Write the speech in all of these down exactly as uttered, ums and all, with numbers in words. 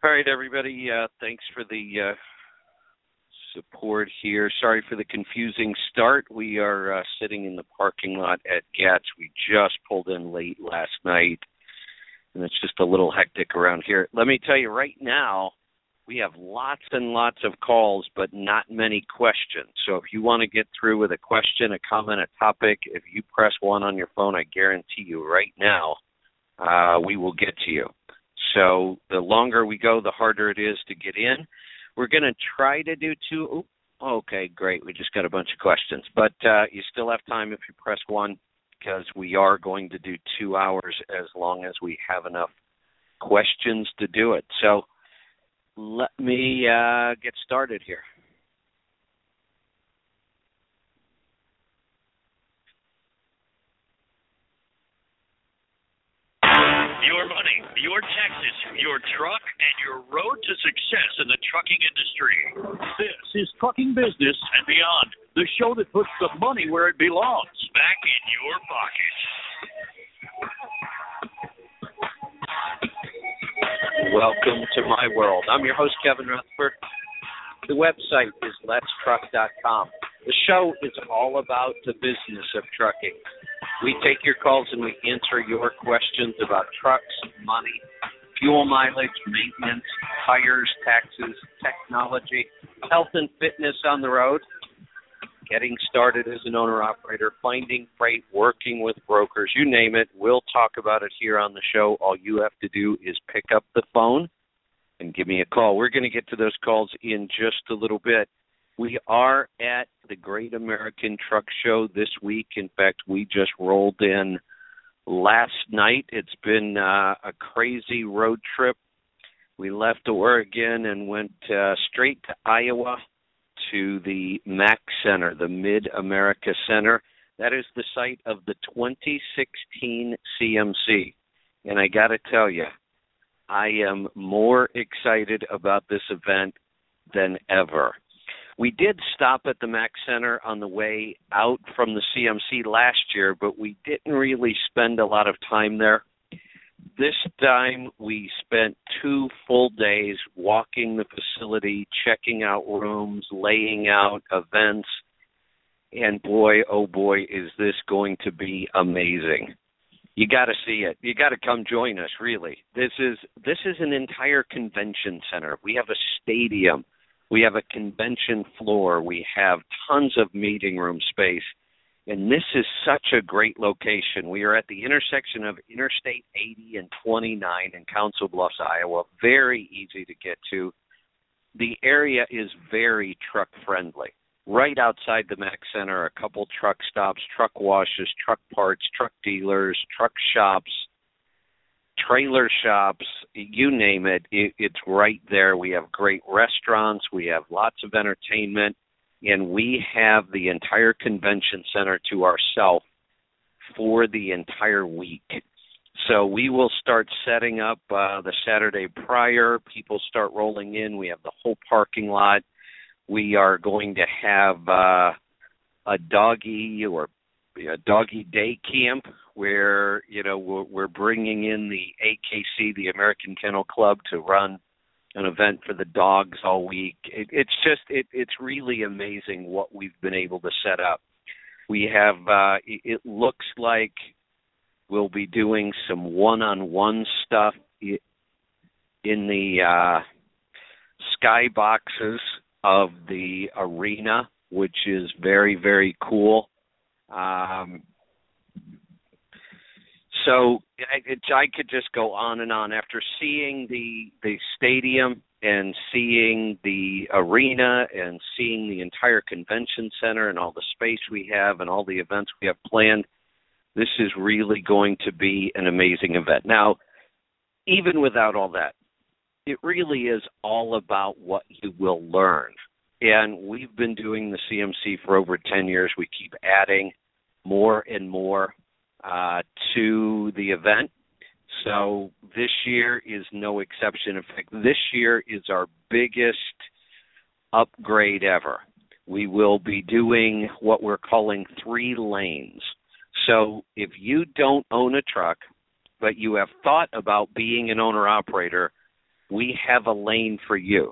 All right, everybody. Uh, thanks for the uh, support here. Sorry for the confusing start. We are uh, sitting in the parking lot at Gatz. We just pulled in late last night, and it's just a little hectic around here. Let me tell you right now, we have lots and lots of calls, but not many questions. So if you want to get through with a question, a comment, a topic, if you press one on your phone, I guarantee you right now, uh, we will get to you. So the longer we go, the harder it is to get in. We're going to try to do two. Oh, okay, great. We just got a bunch of questions. But uh, you still have time if you press one, because we are going to do two hours as long as we have enough questions to do it. So let me uh, get started here. Your money, your taxes, your truck, and your road to success in the trucking industry. This is Trucking Business and Beyond, the show that puts the money where it belongs, back in your pocket. Welcome to my world. I'm your host, Kevin Rutherford. The website is lets truck dot com. The show is all about the business of trucking. We take your calls and we answer your questions about trucks, money, fuel mileage, maintenance, tires, taxes, technology, health and fitness on the road, getting started as an owner-operator, finding freight, working with brokers, you name it. We'll talk about it here on the show. All you have to do is pick up the phone and give me a call. We're going to get to those calls in just a little bit. We are at the Great American Truck Show this week. In fact, we just rolled in last night. It's been uh, a crazy road trip. We left Oregon and went uh, straight to Iowa to the M A C Center, the Mid-America Center. That is the site of the twenty sixteen C M C. And I got to tell you, I am more excited about this event than ever. We did stop at the M A C Center on the way out from the C M C last year, but we didn't really spend a lot of time there. This time we spent two full days walking the facility, checking out rooms, laying out events, and boy, oh boy, is this going to be amazing. You got to see it. You got to come join us, really. This is this is an entire convention center. We have a stadium. We have a convention floor. We have tons of meeting room space. And this is such a great location. We are at the intersection of Interstate eighty and twenty-nine in Council Bluffs, Iowa. Very easy to get to. The area is very truck-friendly. Right outside the M A C Center, a couple truck stops, truck washes, truck parts, truck dealers, truck shops, trailer shops, you name it, it, it's right there. We have great restaurants, we have lots of entertainment, and we have the entire convention center to ourselves for the entire week. So we will start setting up uh, the Saturday prior. People start rolling in. We have the whole parking lot. We are going to have uh, a doggy or a doggy day camp where, you know, we're, we're bringing in the A K C, the American Kennel Club, to run an event for the dogs all week. It, it's just, it, it's really amazing what we've been able to set up. We have, uh, it, it looks like we'll be doing some one-on-one stuff in the uh, sky boxes of the arena, which is very, very cool. Um, so I, it, I could just go on and on. After seeing the the stadium and seeing the arena and seeing the entire convention center and all the space we have and all the events we have planned, this is really going to be an amazing event. Now, even without all that, it really is all about what you will learn. And we've been doing the C M C for over ten years. We keep adding more and more uh, to the event. So this year is no exception. In fact, this year is our biggest upgrade ever. We will be doing what we're calling three lanes. So if you don't own a truck, but you have thought about being an owner-operator, we have a lane for you.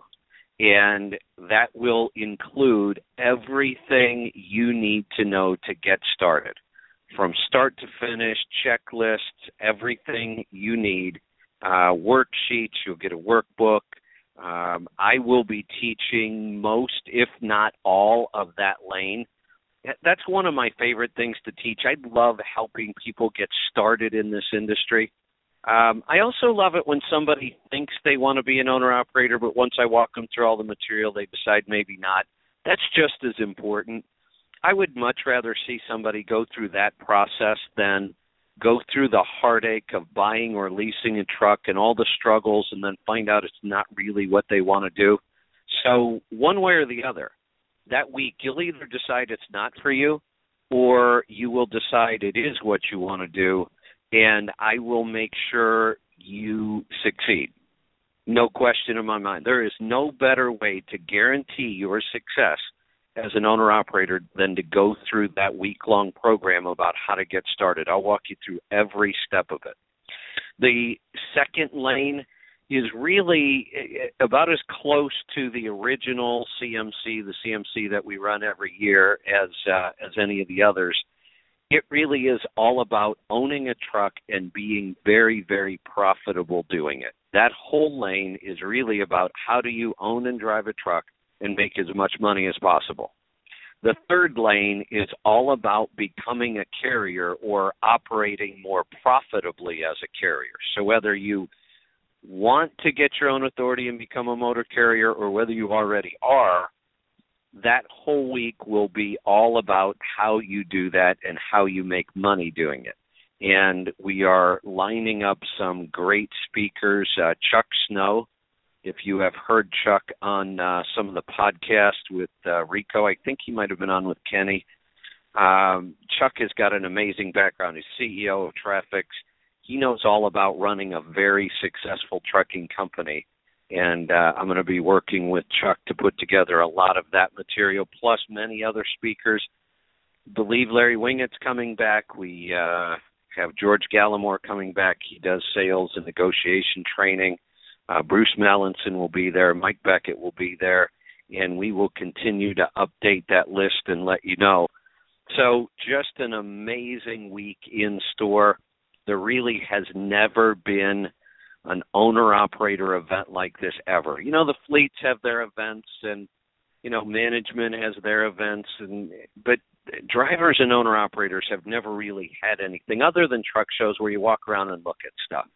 And that will include everything you need to know to get started. From start to finish, checklists, everything you need, uh, worksheets, you'll get a workbook. Um, I will be teaching most, if not all, of that lane. That's one of my favorite things to teach. I love helping people get started in this industry. Um, I also love it when somebody thinks they want to be an owner-operator, but once I walk them through all the material, they decide maybe not. That's just as important. I would much rather see somebody go through that process than go through the heartache of buying or leasing a truck and all the struggles and then find out it's not really what they want to do. So one way or the other, that week you'll either decide it's not for you or you will decide it is what you want to do, and I will make sure you succeed. No question in my mind. There is no better way to guarantee your success as an owner-operator than to go through that week-long program about how to get started. I'll walk you through every step of it. The second lane is really about as close to the original C M C, the C M C that we run every year, as uh, as any of the others. It really is all about owning a truck and being very, very profitable doing it. That whole lane is really about how do you own and drive a truck and make as much money as possible. The third lane is all about becoming a carrier or operating more profitably as a carrier. So whether you want to get your own authority and become a motor carrier or whether you already are, that whole week will be all about how you do that and how you make money doing it. And we are lining up some great speakers. Uh, Chuck Snow, if you have heard Chuck on uh, some of the podcasts with uh, Rico, I think he might have been on with Kenny. Um, Chuck has got an amazing background. He's C E O of Trafix. He knows all about running a very successful trucking company. And uh, I'm going to be working with Chuck to put together a lot of that material, plus many other speakers. I believe Larry Wingett's coming back. We uh, have George Gallimore coming back. He does sales and negotiation training. Uh, Bruce Mallinson will be there. Mike Beckett will be there. And we will continue to update that list and let you know. So just an amazing week in store. There really has never been an owner-operator event like this ever. You know, the fleets have their events and, you know, management has their events, and but drivers and owner-operators have never really had anything other than truck shows where you walk around and look at stuff.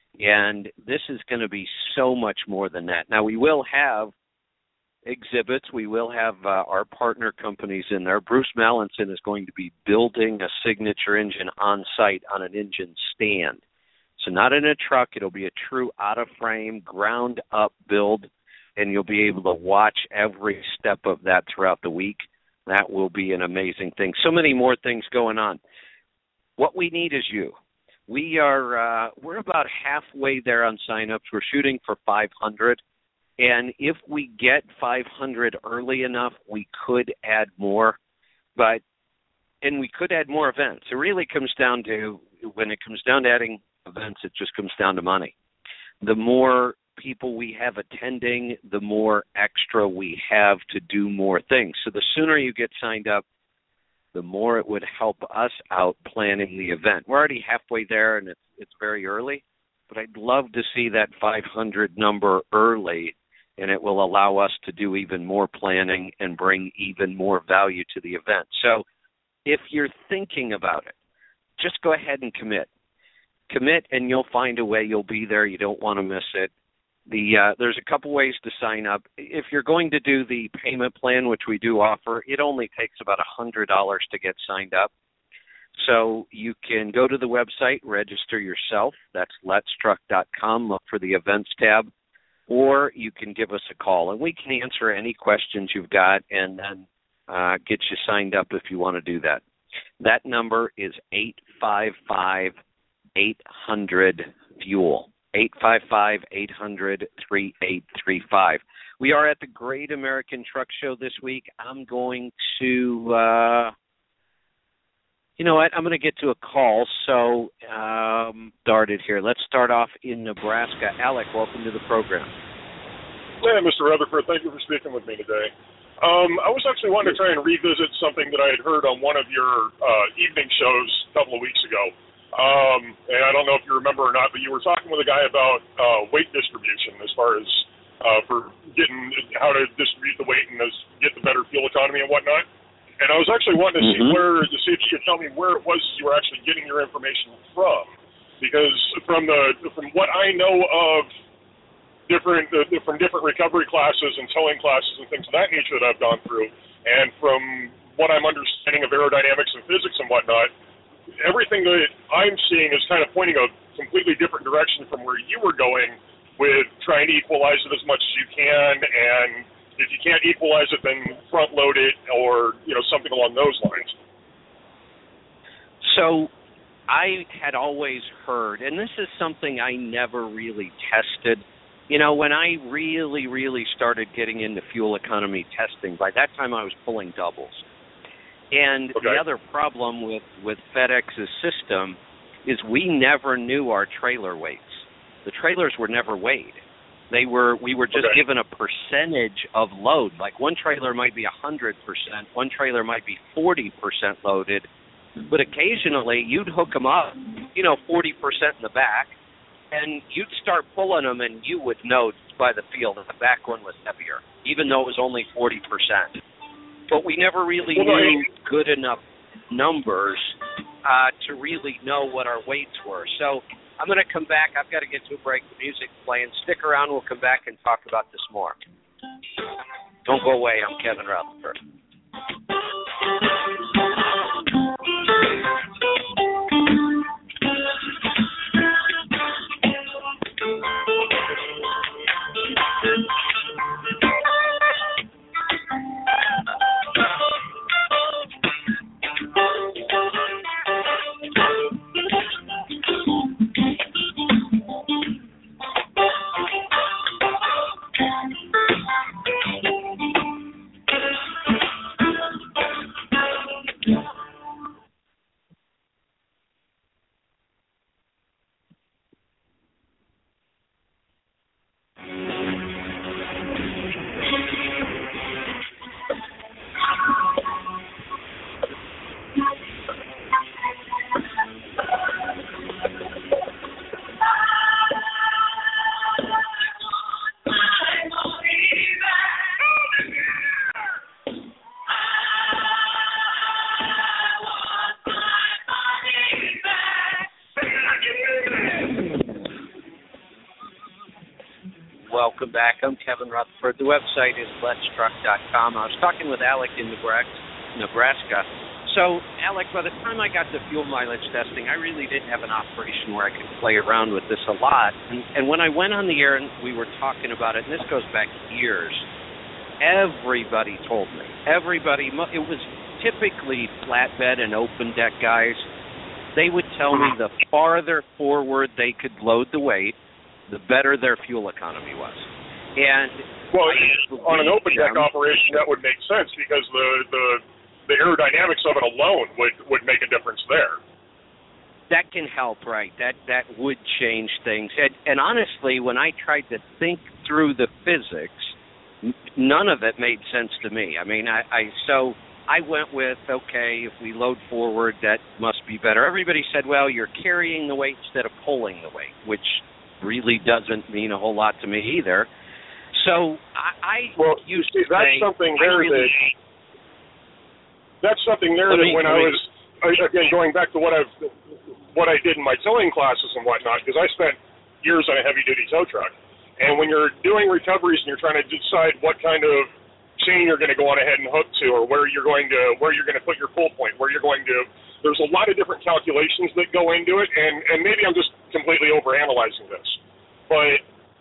And this is going to be so much more than that. Now, we will have exhibits. We will have uh, our partner companies in there. Bruce Mallinson is going to be building a signature engine on site on an engine stand. So not in a truck. It'll be a true out-of-frame, ground-up build, and you'll be able to watch every step of that throughout the week. That will be an amazing thing. So many more things going on. What we need is you. We are uh, we're about halfway there on signups. We're shooting for five hundred, and if we get five hundred early enough, we could add more. But and we could add more events. It really comes down to when it comes down to adding events, it just comes down to money. The more people we have attending, the more extra we have to do more things. So the sooner you get signed up, the more it would help us out planning the event. We're already halfway there, and it's it's very early, but I'd love to see that five hundred number early, and it will allow us to do even more planning and bring even more value to the event. So if you're thinking about it, just go ahead and commit. Commit, and you'll find a way. You'll be there. You don't want to miss it. The uh, there's a couple ways to sign up. If you're going to do the payment plan, which we do offer, it only takes about one hundred dollars to get signed up. So you can go to the website, register yourself. That's lets truck dot com. Look for the events tab. Or you can give us a call, and we can answer any questions you've got and then uh, get you signed up if you want to do that. That number is eight five five, eight hundred, FUEL. eight five five, eight hundred, three eight three five. We are at the Great American Truck Show this week. I'm going to uh, You know what? I'm going to get to a call, so um, started here. Let's start off in Nebraska. Alec, welcome to the program. Hey, Mister Rutherford, thank you for speaking with me today. Um, I was actually wanting to try and revisit something that I had heard on one of your uh, evening shows a couple of weeks ago. Um, and I don't know if you remember or not, but you were talking with a guy about uh, weight distribution as far as uh, for getting how to distribute the weight and as, get the better fuel economy and whatnot. And I was actually wanting to see mm-hmm. where to see if you could tell me where it was you were actually getting your information from, because from the from what I know of different uh, from different recovery classes and towing classes and things of that nature that I've gone through, and from what I'm understanding of aerodynamics and physics and whatnot, everything that I'm seeing is kind of pointing a completely different direction from where you were going with trying to equalize it as much as you can, and if you can't equalize it, then front load it, or you know something along those lines. So I had always heard, and this is something I never really tested. You know, when I really, really started getting into fuel economy testing, by that time I was pulling doubles. And okay. the other problem with, with FedEx's system is we never knew our trailer weights. The trailers were never weighed. They were we were just okay. given a percentage of load. Like one trailer might be one hundred percent, one trailer might be forty percent loaded, but occasionally you'd hook them up, you know, forty percent in the back, and you'd start pulling them and you would know by the feel that the back one was heavier, even though it was only forty percent. But we never really well, knew good enough numbers uh, to really know what our weights were. So I'm going to come back. I've got to get to a break. The music's playing. Stick around. We'll come back and talk about this more. Don't go away. I'm Kevin Rutherford. Welcome back. I'm Kevin Rutherford. The website is let's truck dot com. I was talking with Alec in Nebraska. So, Alec, by the time I got to fuel mileage testing, I really didn't have an operation where I could play around with this a lot. And, and when I went on the air and we were talking about it, and this goes back years, everybody told me, everybody, it was typically flatbed and open deck guys, they would tell me the farther forward they could load the weight, the better their fuel economy was. And well, on an open deck operation, that would make sense because the, the the aerodynamics of it alone would, would make a difference there. That can help, right? That that would change things. And, and honestly, when I tried to think through the physics, none of it made sense to me. I mean, I, I so I went with, okay, if we load forward, that must be better. Everybody said, well, you're carrying the weight instead of pulling the weight, which really doesn't mean a whole lot to me either. So I, I well, used see, to that's say, something there really, that that's something there that me, when I was again going back to what I've what I did in my towing classes and whatnot, because I spent years on a heavy duty tow truck, and when you're doing recoveries and you're trying to decide what kind of chain you're going to go on ahead and hook to, or where you're going to where you're going to put your pull point, where you're going to. There's a lot of different calculations that go into it, and, and maybe I'm just completely overanalyzing this. But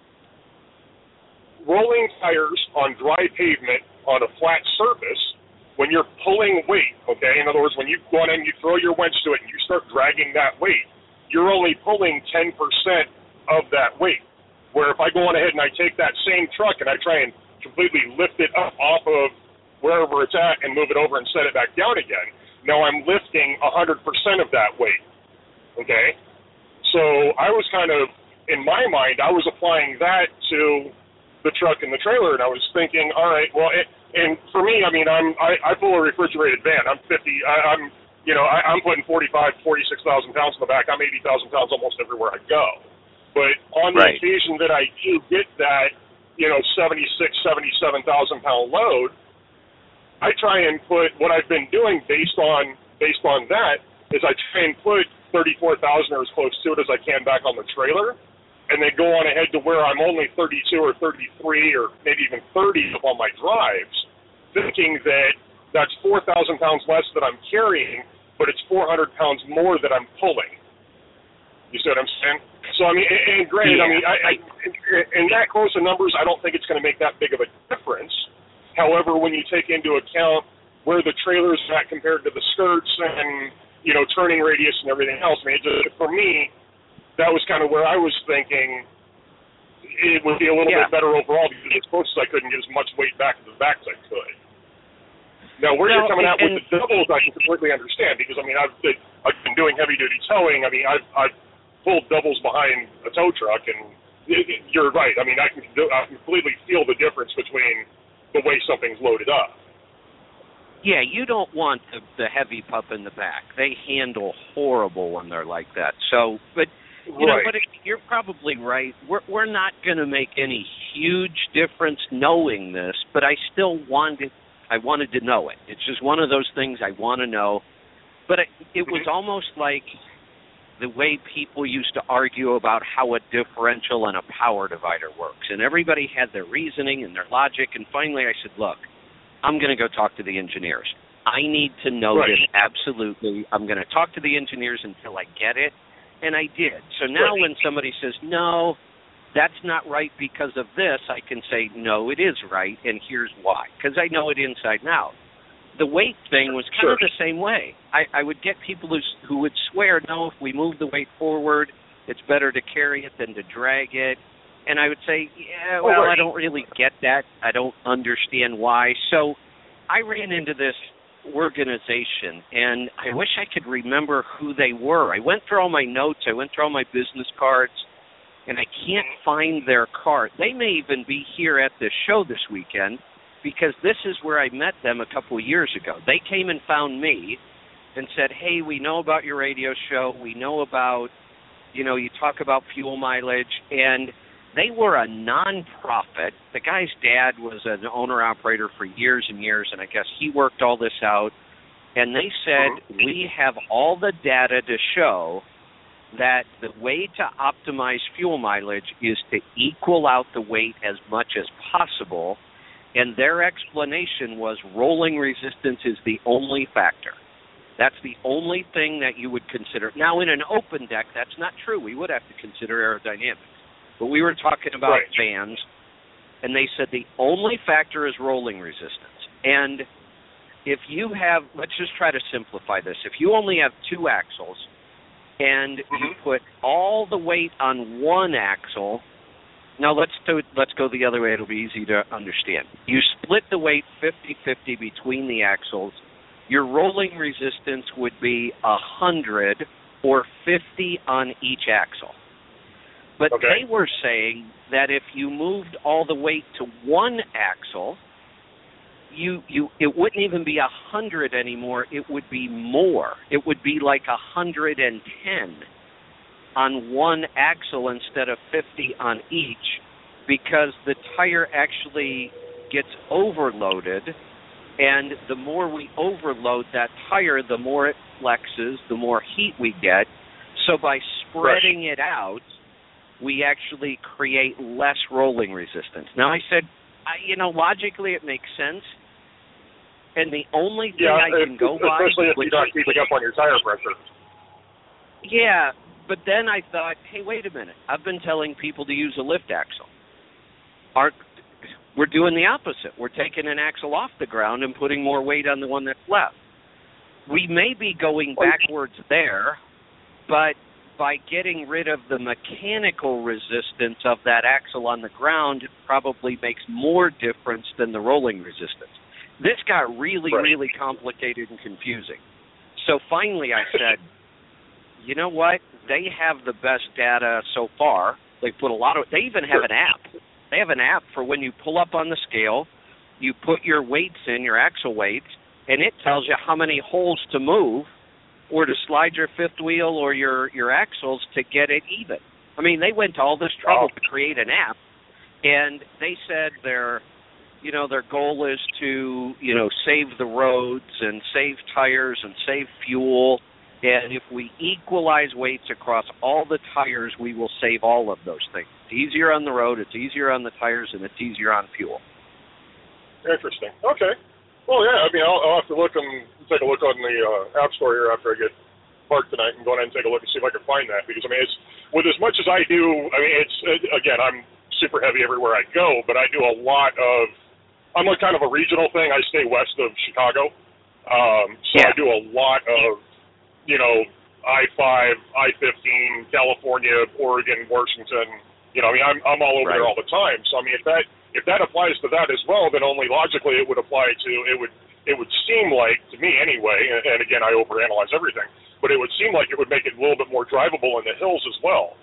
rolling tires on dry pavement on a flat surface, when you're pulling weight, okay, in other words, when you go on and you throw your winch to it and you start dragging that weight, you're only pulling ten percent of that weight. Where if I go on ahead and I take that same truck and I try and completely lift it up off of wherever it's at and move it over and set it back down again, Now I'm lifting one hundred percent of that weight, okay? So I was kind of, in my mind, I was applying that to the truck and the trailer, and I was thinking, all right, well, it, and for me, I mean, I'm, I, I pull a refrigerated van. I'm fifty, I, I'm, you know, I, I'm putting forty-five, forty-six thousand pounds in the back. I'm eighty thousand pounds almost everywhere I go. But on the Right. occasion that I do get that, you know, seventy-six, seventy-seven thousand pound load, I try and put what I've been doing based on based on that is I try and put thirty-four thousand or as close to it as I can back on the trailer, and then go on ahead to where I'm only thirty-two or thirty-three or maybe even thirty up on my drives, thinking that that's four thousand pounds less that I'm carrying, but it's four hundred pounds more that I'm pulling. You see what I'm saying? So, I mean, and, and granted, yeah. I mean, I, I, in that close of numbers, I don't think it's going to make that big of a difference. However, when you take into account where the trailer's at compared to the skirts and, you know, turning radius and everything else, I mean, it just, for me, that was kind of where I was thinking it would be a little yeah. bit better overall because as close as I could and get as much weight back to the back as I could. Now, where no, you're coming and, out with the doubles, I can completely understand because, I mean, I've been, I've been doing heavy-duty towing. I mean, I've, I've pulled doubles behind a tow truck, and you're right. I mean, I can I completely feel the difference between the way something's loaded up. Yeah, you don't want the, the heavy pup in the back. They handle horrible when they're like that. So, but you right. know, but it, you're probably right. We're we're not going to make any huge difference knowing this, but I still wanted I wanted to know it. It's just one of those things I want to know. But it, it mm-hmm. was almost like the way people used to argue about how a differential and a power divider works, and everybody had their reasoning and their logic. And finally, I said, look, I'm going to go talk to the engineers. I need to know right. this absolutely. I'm going to talk to the engineers until I get it, and I did. So now right. when somebody says, no, that's not right because of this, I can say, no, it is right, and here's why, because I know it inside and out. The weight thing was kind sure. of the same way. I, I would get people who, who would swear, no, if we move the weight forward, it's better to carry it than to drag it. And I would say, yeah, well, oh, right. I don't really get that. I don't understand why. So I ran into this organization, and I wish I could remember who they were. I went through all my notes. I went through all my business cards, and I can't find their card. They may even be here at the show this weekend because this is where I met them a couple of years ago. They came and found me and said, hey, we know about your radio show. We know about, you know, you talk about fuel mileage, and they were a nonprofit. The guy's dad was an owner-operator for years and years, and I guess he worked all this out. And they said, we have all the data to show that the way to optimize fuel mileage is to equal out the weight as much as possible. And their explanation was rolling resistance is the only factor. That's the only thing that you would consider. Now, in an open deck, that's not true. We would have to consider aerodynamics. But we were talking about right. vans, and they said the only factor is rolling resistance. And if you have, let's just try to simplify this. If you only have two axles and mm-hmm. you put all the weight on one axle, now let's do, let's go the other way. It'll be easy to understand. You split the weight fifty-fifty between the axles. Your rolling resistance would be one hundred or fifty on each axle. But okay. they were saying that if you moved all the weight to one axle, you you it wouldn't even be one hundred anymore. It would be more. It would be like one hundred ten on one axle instead of fifty on each, because the tire actually gets overloaded, and the more we overload that tire, the more it flexes, the more heat we get. So by spreading right. it out, we actually create less rolling resistance. Now, I said, I, you know, logically it makes sense, and the only thing yeah, I can go by... especially if which, you're not keeping up on your tire pressure. Yeah, but then I thought, hey, wait a minute. I've been telling people to use a lift axle. Our, we're doing the opposite. We're taking an axle off the ground and putting more weight on the one that's left. We may be going backwards there, but by getting rid of the mechanical resistance of that axle on the ground, it probably makes more difference than the rolling resistance. This got really, right. really complicated and confusing. So finally I said, you know what? They have the best data so far. They put a lot of, they even have an app. They have an app for when you pull up on the scale, you put your weights in, your axle weights, and it tells you how many holes to move or to slide your fifth wheel or your, your axles to get it even. I mean, they went to all this trouble to create an app, and they said their, you know, their goal is to, you know, save the roads and save tires and save fuel. And if we equalize weights across all the tires, we will save all of those things. It's easier on the road, it's easier on the tires, and it's easier on fuel. Interesting. Okay. Well, yeah, I mean, I'll, I'll have to look and take a look on the uh, App Store here after I get parked tonight and go ahead and take a look and see if I can find that. Because, I mean, it's with as much as I do, I mean, it's, it, again, I'm super heavy everywhere I go, but I do a lot of, I'm like kind of a regional thing. I stay west of Chicago. Um, so yeah. I do a lot of, you know, I five, I fifteen, California, Oregon, Washington. You know, I mean, I'm I'm all over right. there all the time. So I mean, if that if that applies to that as well, then only logically it would apply to it would it would seem like to me anyway. And, and again, I overanalyze everything, but it would seem like it would make it a little bit more drivable in the hills as well.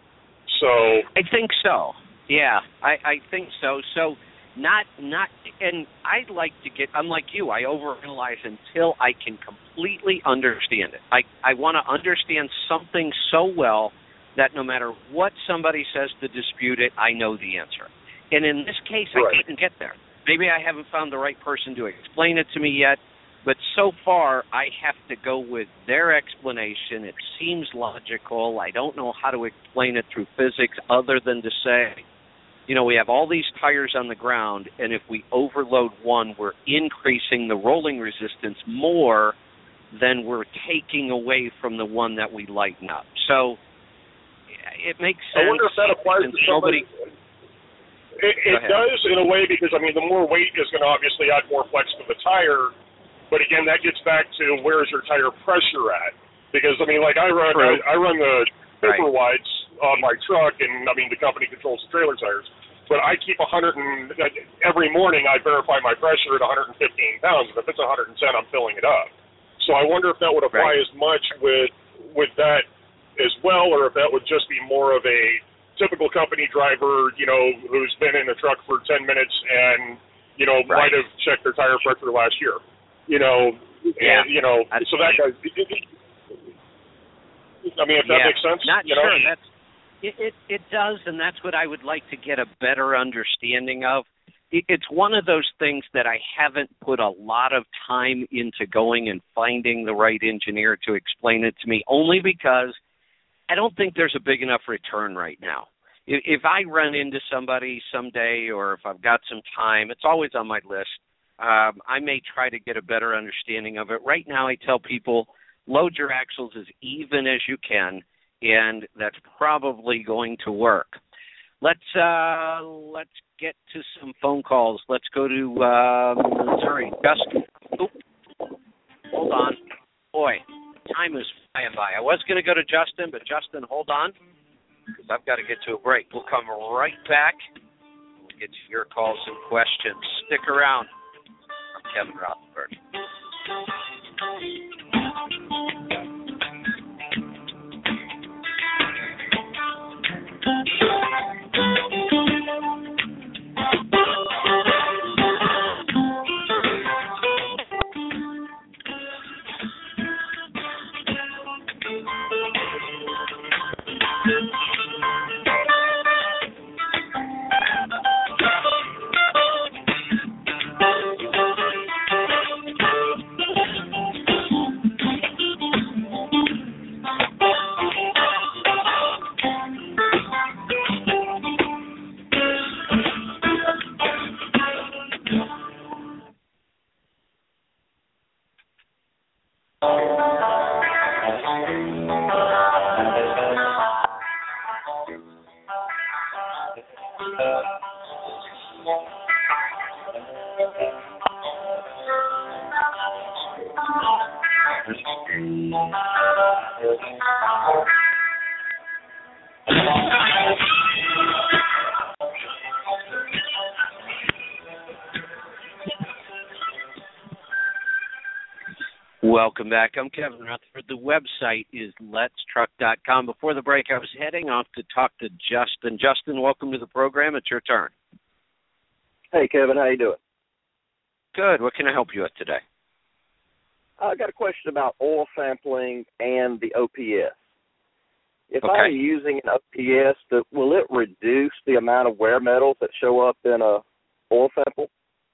So I think so. Yeah, I, I think so. So. Not, not, and I'd like to get, I'm like you, I overanalyze until I can completely understand it. I, I want to understand something so well that no matter what somebody says to dispute it, I know the answer. And in this case, right. I couldn't get there. Maybe I haven't found the right person to explain it to me yet, but so far I have to go with their explanation. It seems logical. I don't know how to explain it through physics other than to say, you know, we have all these tires on the ground, and if we overload one, we're increasing the rolling resistance more than we're taking away from the one that we lighten up. So it makes sense. I wonder if that applies to somebody. It, it does in a way because, I mean, the more weight is going to obviously add more flex to the tire, but again, that gets back to where's your tire pressure at? Because, I mean, like I run, I, I run the super right. wides on my truck, and I mean, the company controls the trailer tires. But I keep one hundred and every morning I verify my pressure at one hundred fifteen pounds, and if it's one hundred ten, I'm filling it up. So I wonder if that would apply right. as much with with that as well, or if that would just be more of a typical company driver, you know, who's been in a truck for ten minutes and, you know, right. might have checked their tire pressure last year. You know, yeah. and, you know, That's so that guy, I mean, if that yeah. makes sense. Not you sure. know? That's It, it it does, and that's what I would like to get a better understanding of. It, it's one of those things that I haven't put a lot of time into going and finding the right engineer to explain it to me, only because I don't think there's a big enough return right now. If, if I run into somebody someday or if I've got some time, it's always on my list. Um, I may try to get a better understanding of it. Right now I tell people, load your axles as even as you can, and that's probably going to work. Let's uh, let's get to some phone calls. Let's go to uh, Missouri. Justin. Oop. Hold on. Boy, time is flying by. I was going to go to Justin, but Justin, hold on, because I've got to get to a break. We'll come right back. We'll get to your calls and questions. Stick around. I'm Kevin Rutherford. Welcome back. I'm Kevin Rutherford. The website is lets truck dot com. Before the break, I was heading off to talk to Justin. Justin, welcome to the program. It's your turn. Hey, Kevin. How you doing? Good. What can I help you with today? I got a question about oil sampling and the O P S. If Okay. I'm using an O P S, that, will it reduce the amount of wear metals that show up in a oil sample?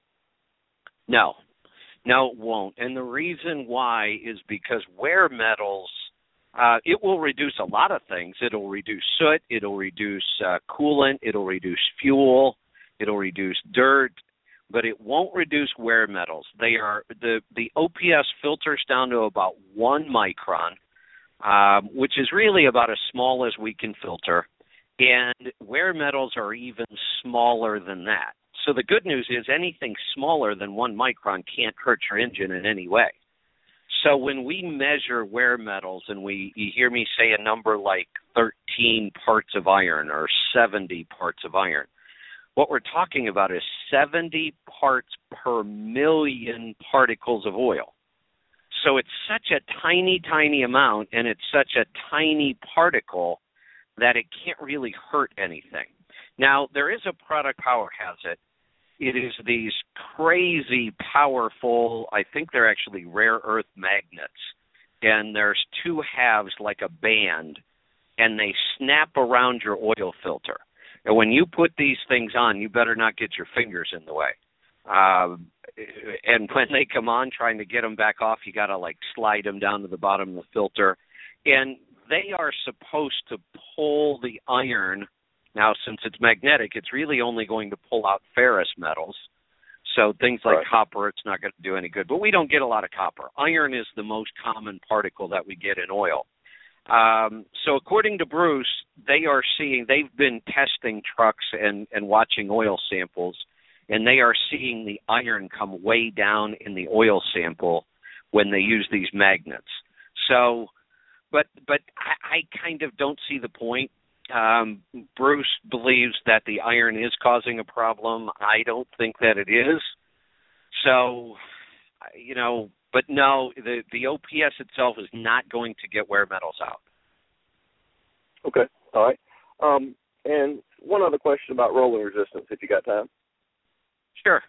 No. No, it won't. And the reason why is because wear metals, uh, it will reduce a lot of things. It'll reduce soot. It'll reduce uh, coolant. It'll reduce fuel. It'll reduce dirt. But it won't reduce wear metals. They are the, the O P S filters down to about one micron, um, which is really about as small as we can filter. And wear metals are even smaller than that. So the good news is anything smaller than one micron can't hurt your engine in any way. So when we measure wear metals and we you hear me say a number like thirteen parts of iron or seventy parts of iron, what we're talking about is seventy parts per million particles of oil. So it's such a tiny, tiny amount, and it's such a tiny particle that it can't really hurt anything. Now, there is a product, Power has it. It is these crazy powerful, I think they're actually rare earth magnets, and there's two halves like a band, and they snap around your oil filter. And when you put these things on, you better not get your fingers in the way. Um, and when they come on, trying to get them back off, you got to like slide them down to the bottom of the filter. And they are supposed to pull the iron. Now, since it's magnetic, it's really only going to pull out ferrous metals. So things like right. copper, it's not going to do any good. But we don't get a lot of copper. Iron is the most common particle that we get in oil. Um, so according to Bruce, they are seeing, they've been testing trucks and, and watching oil samples, and they are seeing the iron come way down in the oil sample when they use these magnets. So, but but I, I kind of don't see the point. Um, Bruce believes that the iron is causing a problem. I don't think that it is. So, you know, but no, the, the O P S itself is not going to get wear metals out. Okay, all right. Um, and one other question about rolling resistance, if you got time. Sure.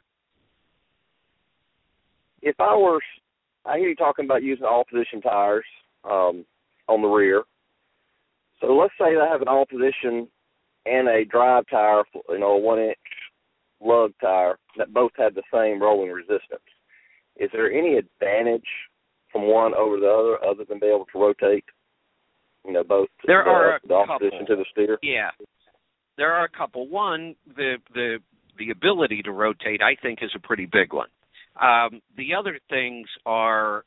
If I were, I hear you talking about using all-position tires um, on the rear. So let's say I have an all-position and a drive tire, you know, a one-inch lug tire that both have the same rolling resistance. Is there any advantage from one over the other other than being able to rotate, you know, both there the, are a the opposition couple. to the steer? Yeah. There are a couple. One, the the the ability to rotate, I think, is a pretty big one. Um, the other things are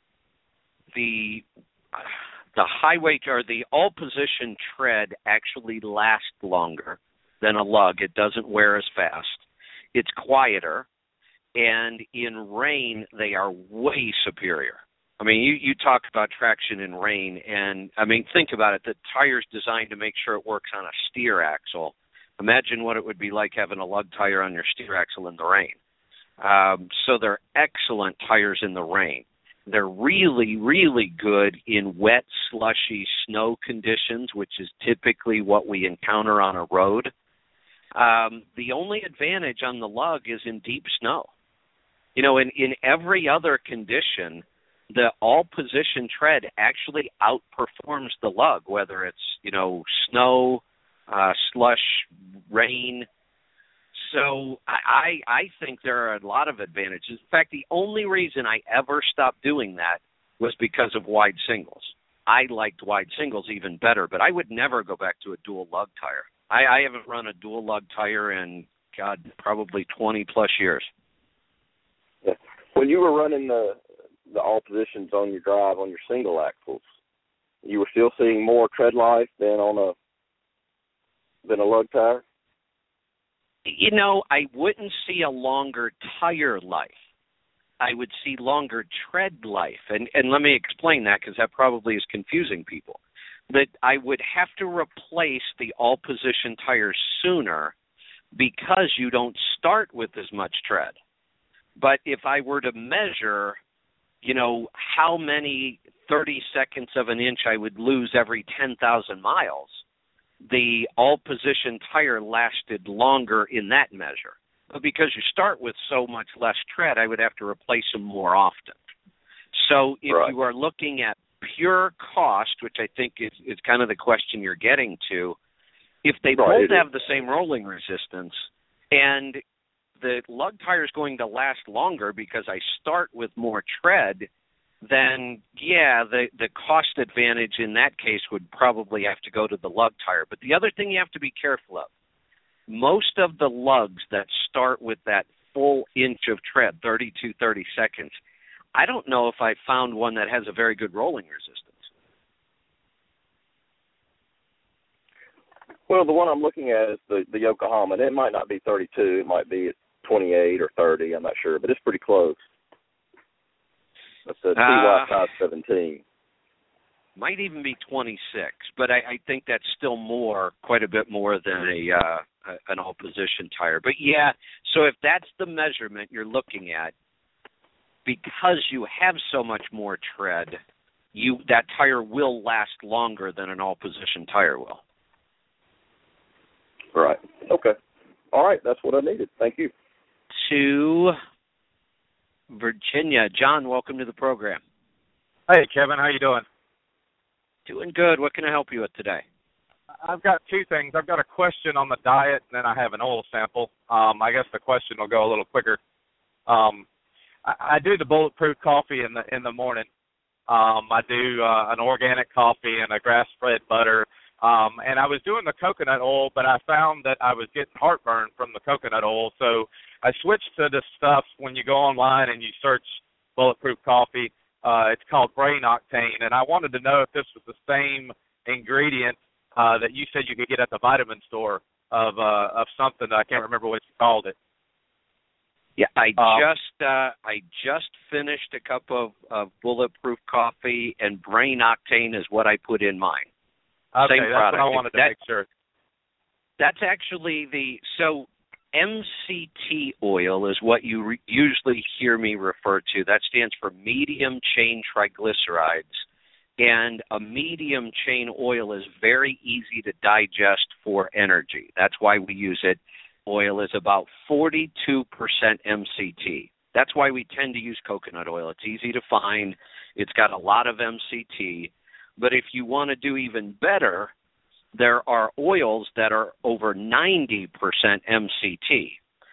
the the highway or the all-position tread actually lasts longer than a lug. It doesn't wear as fast. It's quieter, and in rain, they are way superior. I mean, you, you talk about traction in rain, and, I mean, think about it. The tire's designed to make sure it works on a steer axle. Imagine what it would be like having a lug tire on your steer axle in the rain. Um, so they're excellent tires in the rain. They're really, really good in wet, slushy snow conditions, which is typically what we encounter on a road. Um, the only advantage on the lug is in deep snow. You know, in, in every other condition, the all-position tread actually outperforms the lug, whether it's, you know, snow, uh, slush, rain. So I, I think there are a lot of advantages. In fact, the only reason I ever stopped doing that was because of wide singles. I liked wide singles even better, but I would never go back to a dual lug tire. I, I haven't run a dual lug tire in, God, probably twenty-plus years. Yeah. When you were running the the all positions on your drive on your single axles, you were still seeing more tread life than on a than a lug tire? You know, I wouldn't see a longer tire life. I would see longer tread life. And, and let me explain that because that probably is confusing people. That I would have to replace the all-position tires sooner because you don't start with as much tread. But if I were to measure, you know, how many thirty seconds of an inch I would lose every ten thousand miles, the all-position tire lasted longer in that measure. But because you start with so much less tread, I would have to replace them more often. So if right. you are looking at pure cost, which I think is, is kind of the question you're getting to, if they right. both have the same rolling resistance and the lug tire is going to last longer because I start with more tread, then, yeah, the, the cost advantage in that case would probably have to go to the lug tire. But the other thing you have to be careful of, most of the lugs that start with that full inch of tread, thirty-two, thirty seconds, I don't know if I found one that has a very good rolling resistance. Well, the one I'm looking at is the, the Yokohama. It might not be thirty-two. It might be twenty-eight or thirty. I'm not sure, but it's pretty close. That's the T Y five seventeen. Might even be twenty-six, but I, I think that's still more, quite a bit more than a uh, an all-position tire. But, yeah, so if that's the measurement you're looking at, because you have so much more tread, you that tire will last longer than an all-position tire will. Right. Okay. All right. That's what I needed. Thank you. To Virginia. John, welcome to the program. Hey, Kevin. How you doing? Doing good. What can I help you with today? I've got two things. I've got a question on the diet, and then I have an oil sample. Um, I guess the question will go a little quicker. Um, I, I do the bulletproof coffee in the in the morning. Um, I do uh, an organic coffee and a grass-fed butter. Um, and I was doing the coconut oil, but I found that I was getting heartburn from the coconut oil. So I switched to the stuff when you go online and you search bulletproof coffee. Uh, it's called Brain Octane. And I wanted to know if this was the same ingredient uh, that you said you could get at the vitamin store of uh, of something. I can't remember what you called it. Yeah, I um, just uh, I just finished a cup of, of bulletproof coffee, and Brain Octane is what I put in mine. Okay, Same that's product. what I wanted to that, make sure. That's actually the so M C T oil is what you re- usually hear me refer to. That stands for medium chain triglycerides, and a medium chain oil is very easy to digest for energy. That's why we use it. Oil is about forty-two percent M C T. That's why we tend to use coconut oil. It's easy to find. It's got a lot of M C T. But if you want to do even better, there are oils that are over ninety percent M C T.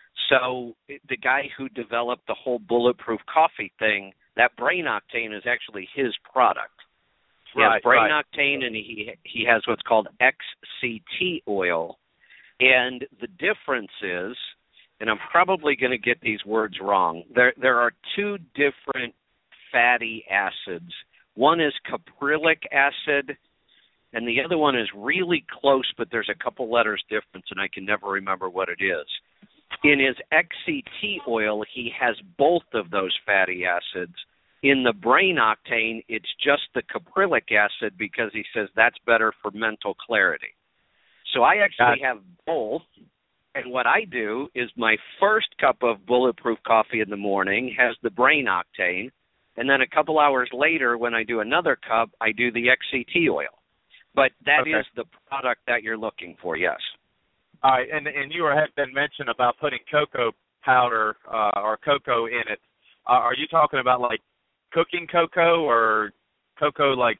So the guy who developed the whole bulletproof coffee thing, that Brain Octane is actually his product. He right, has Brain right. Octane, and he he has what's called X C T oil. And the difference is, and I'm probably going to get these words wrong, there there are two different fatty acids. One is caprylic acid, and the other one is really close, but there's a couple letters difference, and I can never remember what it is. In his X C T oil, he has both of those fatty acids. In the Brain Octane, it's just the caprylic acid because he says that's better for mental clarity. So I actually have both, and what I do is my first cup of bulletproof coffee in the morning has the Brain Octane, and then a couple hours later when I do another cup, I do the X C T oil. But that okay. is the product that you're looking for, yes. All right, and, and you had been mentioned about putting cocoa powder uh, or cocoa in it. Uh, are you talking about like cooking cocoa or cocoa like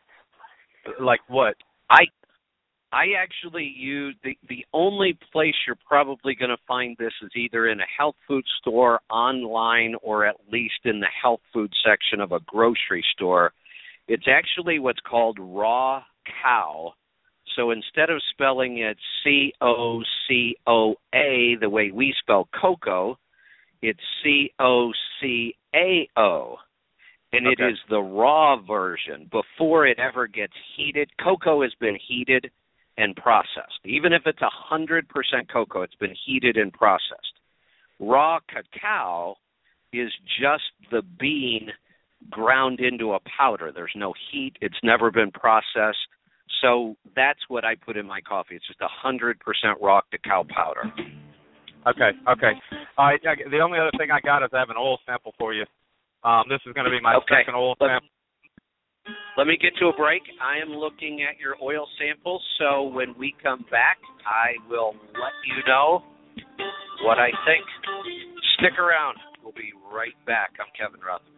like what? I I actually use the, the only place you're probably going to find this is either in a health food store, online, or at least in the health food section of a grocery store. It's actually what's called raw cow. So instead of spelling it C O C O A the way we spell cocoa, it's C O C A O. And okay. it is the raw version. Before it ever gets heated, cocoa has been heated and processed. Even if it's one hundred percent cocoa, it's been heated and processed. Raw cacao is just the bean ground into a powder. There's no heat. It's never been processed. So that's what I put in my coffee. It's just one hundred percent raw cacao powder. Okay, okay. All right, the only other thing I got is I have an oil sample for you. Um, this is going to be my okay. second oil Let, sample. let me get to a break. I am looking at your oil samples, so when we come back, I will let you know what I think. Stick around. We'll be right back. I'm Kevin Rutherford.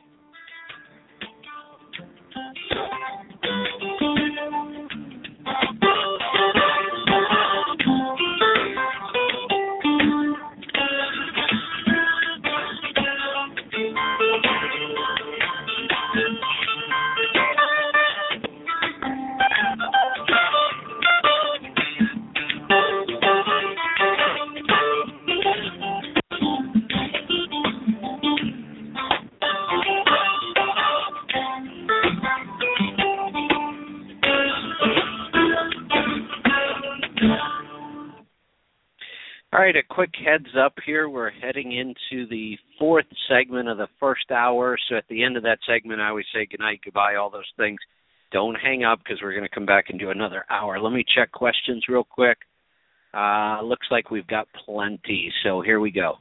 All right, a quick heads up here. We're heading into the fourth segment of the first hour. So at the end of that segment, I always say goodnight, goodbye, all those things. Don't hang up because we're going to come back and do another hour. Let me check questions real quick. Uh, looks like we've got plenty. So here we go.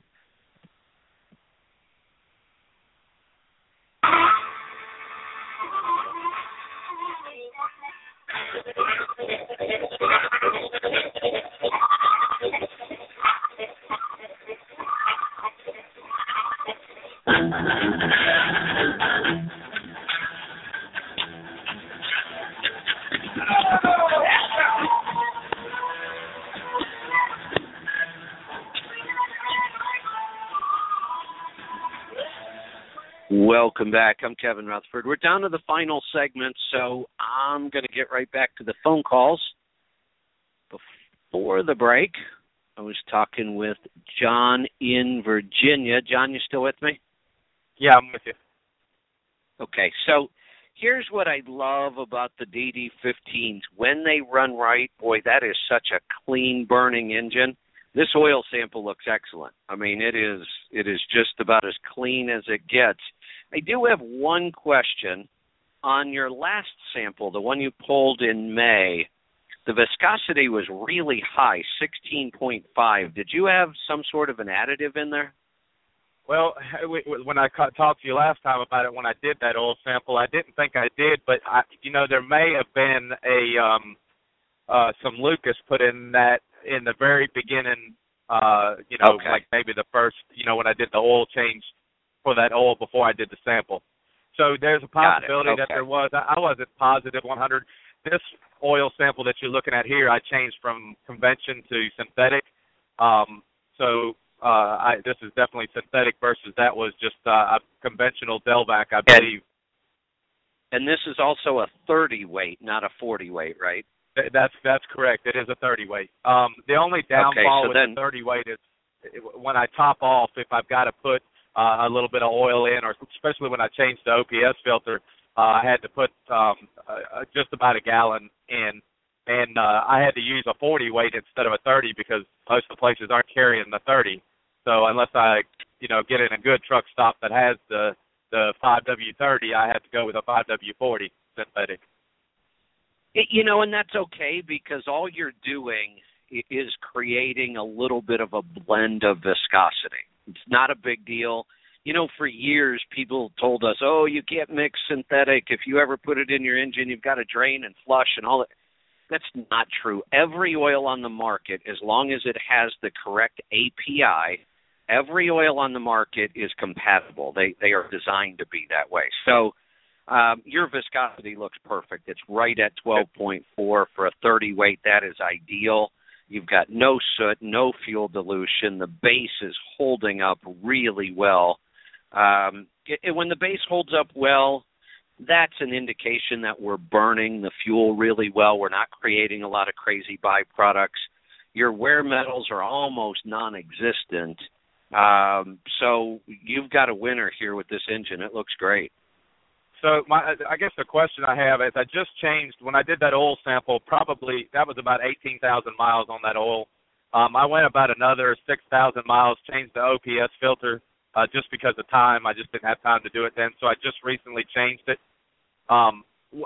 Welcome back. I'm Kevin Rutherford. We're down to the final segment, so I'm going to get right back to the phone calls. Before the break, I was talking with John in Virginia. John, you still with me? Yeah, I'm with you. Okay, so here's what I love about the D D fifteens. When they run right, boy, that is such a clean burning engine. This oil sample looks excellent. I mean, it is it is just about as clean as it gets. I do have one question. On your last sample, the one you pulled in May, the viscosity was really high, sixteen point five. Did you have some sort of an additive in there? Well, when I talked to you last time about it, when I did that oil sample, I didn't think I did, but, I, you know, there may have been a um, uh, some Lucas put in that in the very beginning, uh, you know, okay. like maybe the first, you know, when I did the oil change for that oil before I did the sample. So there's a possibility okay. that there was. I wasn't positive one hundred. This oil sample that you're looking at here, I changed from convention to synthetic. Um, so uh, I, this is definitely synthetic versus that was just uh, a conventional Delvac, I believe. And, and this is also a thirty weight, not a forty weight, right? That's that's correct. It is a thirty weight. Um, the only downfall okay, so with then, the thirty weight is when I top off, if I've got to put uh, a little bit of oil in, or especially when I changed the O P S filter, uh, I had to put um, uh, just about a gallon in, and uh, I had to use a forty weight instead of a thirty because most of the places aren't carrying the thirty. So unless I, you know, get in a good truck stop that has the the five W thirty, I had to go with a five W forty synthetic. It, you know, and that's okay because all you're doing is creating a little bit of a blend of viscosity. It's not a big deal. You know, for years, people told us, oh, you can't mix synthetic. If you ever put it in your engine, you've got to drain and flush and all that. That's not true. Every oil on the market, as long as it has the correct A P I, every oil on the market is compatible. They they are designed to be that way. So um, your viscosity looks perfect. It's right at twelve point four for a thirty weight. That is ideal. You've got no soot, no fuel dilution. The base is holding up really well. Um, it, when the base holds up well, that's an indication that we're burning the fuel really well. We're not creating a lot of crazy byproducts. Your wear metals are almost non-existent. Um, so you've got a winner here with this engine. It looks great. So my, I guess the question I have is I just changed, when I did that oil sample, probably that was about eighteen thousand miles on that oil. Um, I went about another six thousand miles, changed the O P S filter uh, just because of time. I just didn't have time to do it then, so I just recently changed it. Um,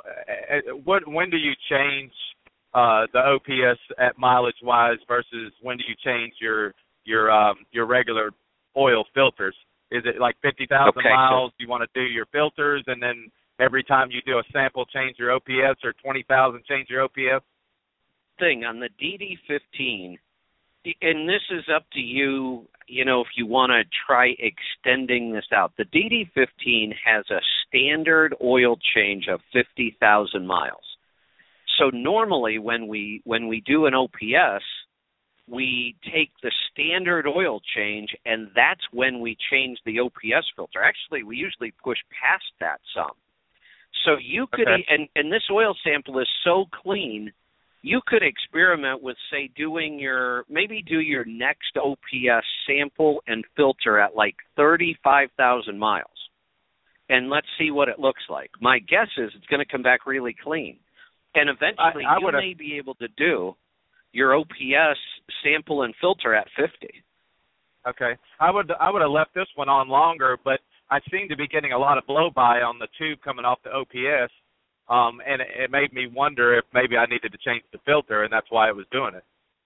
what, when do you change uh, the O P S at mileage-wise versus when do you change your your um, your regular oil filters? Is it like fifty thousand okay, miles? so You want to do your filters, and then every time you do a sample, change your O P S, or twenty thousand, change your O P S? Thing on the D D fifteen, and this is up to you, you know, if you want to try extending this out. The D D fifteen has a standard oil change of fifty thousand miles. So normally when we when we do an O P S, we take the standard oil change, and that's when we change the O P S filter. Actually, we usually push past that some. So you could, okay. and, and this oil sample is so clean, you could experiment with, say, doing your, maybe do your next O P S sample and filter at like thirty-five thousand miles. And let's see what it looks like. My guess is it's going to come back really clean. And eventually I, I you may be able to do your O P S sample and filter at fifty. Okay. I would I would have left this one on longer, but I seem to be getting a lot of blow-by on the tube coming off the O P S. Um, and it, it made me wonder if maybe I needed to change the filter, and that's why I was doing it.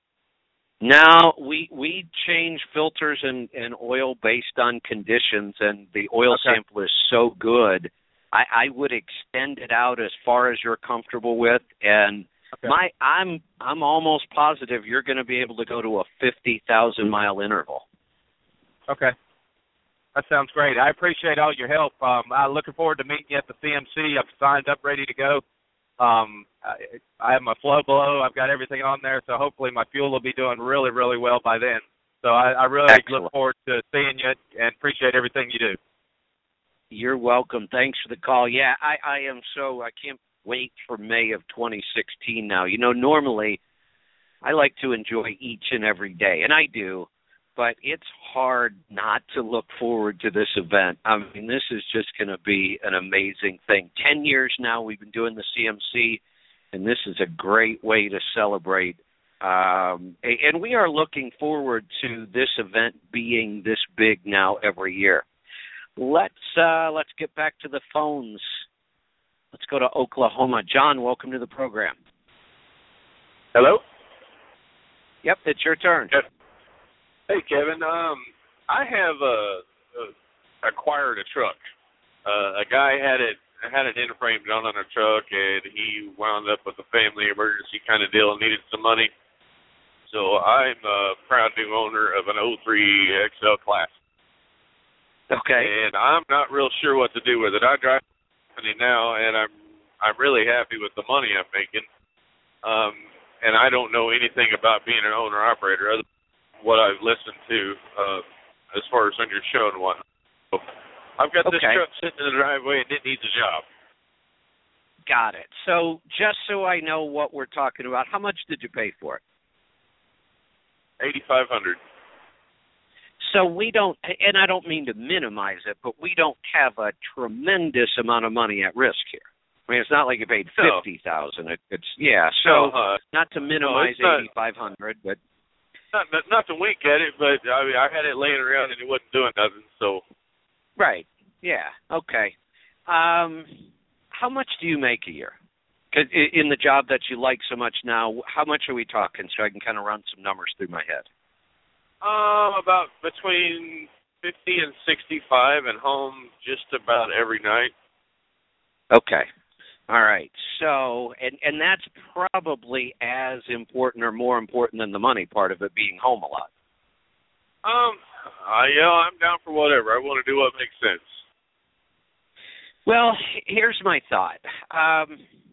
Now, we we change filters and, and oil based on conditions, and the oil okay. sample is so good, I, I would extend it out as far as you're comfortable with, and okay. my I'm I'm almost positive you're going to be able to go to a fifty thousand mile interval. Okay. That sounds great. I appreciate all your help. Um, I'm looking forward to meeting you at the C M C. I've signed up, ready to go. Um, I, I have my flow below. I've got everything on there, so hopefully my fuel will be doing really, really well by then. So I, I really Excellent. look forward to seeing you and appreciate everything you do. You're welcome. Thanks for the call. Yeah, I, I am so, I can't wait for May of twenty sixteen now. You know, normally I like to enjoy each and every day, and I do. But it's hard not to look forward to this event. I mean, this is just going to be an amazing thing. Ten years now we've been doing the C M C, and this is a great way to celebrate. Um, and we are looking forward to this event being this big now every year. Let's uh, let's get back to the phones. Let's go to Oklahoma. John, welcome to the program. Hello? Yep, it's your turn. Yep. Hey, Kevin. Um, I have uh, uh, acquired a truck. Uh, a guy had it had an in-frame done on a truck, and he wound up with a family emergency kind of deal and needed some money. So I'm a proud new owner of an oh three X L Class. Okay. And I'm not real sure what to do with it. I drive the company now, and I'm I'm really happy with the money I'm making. Um, and I don't know anything about being an owner-operator other than what I've listened to uh, as far as on your show and whatnot. So I've got okay. this truck sitting in the driveway, and it needs a job. Got it. So just so I know what we're talking about, how much did you pay for it? eighty-five hundred dollars. So we don't, and I don't mean to minimize it, but we don't have a tremendous amount of money at risk here. I mean, it's not like you paid fifty thousand dollars. It, it's yeah. So no, uh, not to minimize no, eighty-five hundred dollars, but not, not not to wink at it, but I mean, I had it laying around and it wasn't doing nothing. So right, yeah, okay. Um, how much do you make a year? 'Cause in the job that you like so much now, how much are we talking? So I can kind of run some numbers through my head. Um, about between fifty and sixty-five, and home just about every night. Okay. All right. So, and, and that's probably as important or more important than the money part of it, being home a lot. Um, uh, yeah, I'm down for whatever. I want to do what makes sense. Well, here's my thought. Um,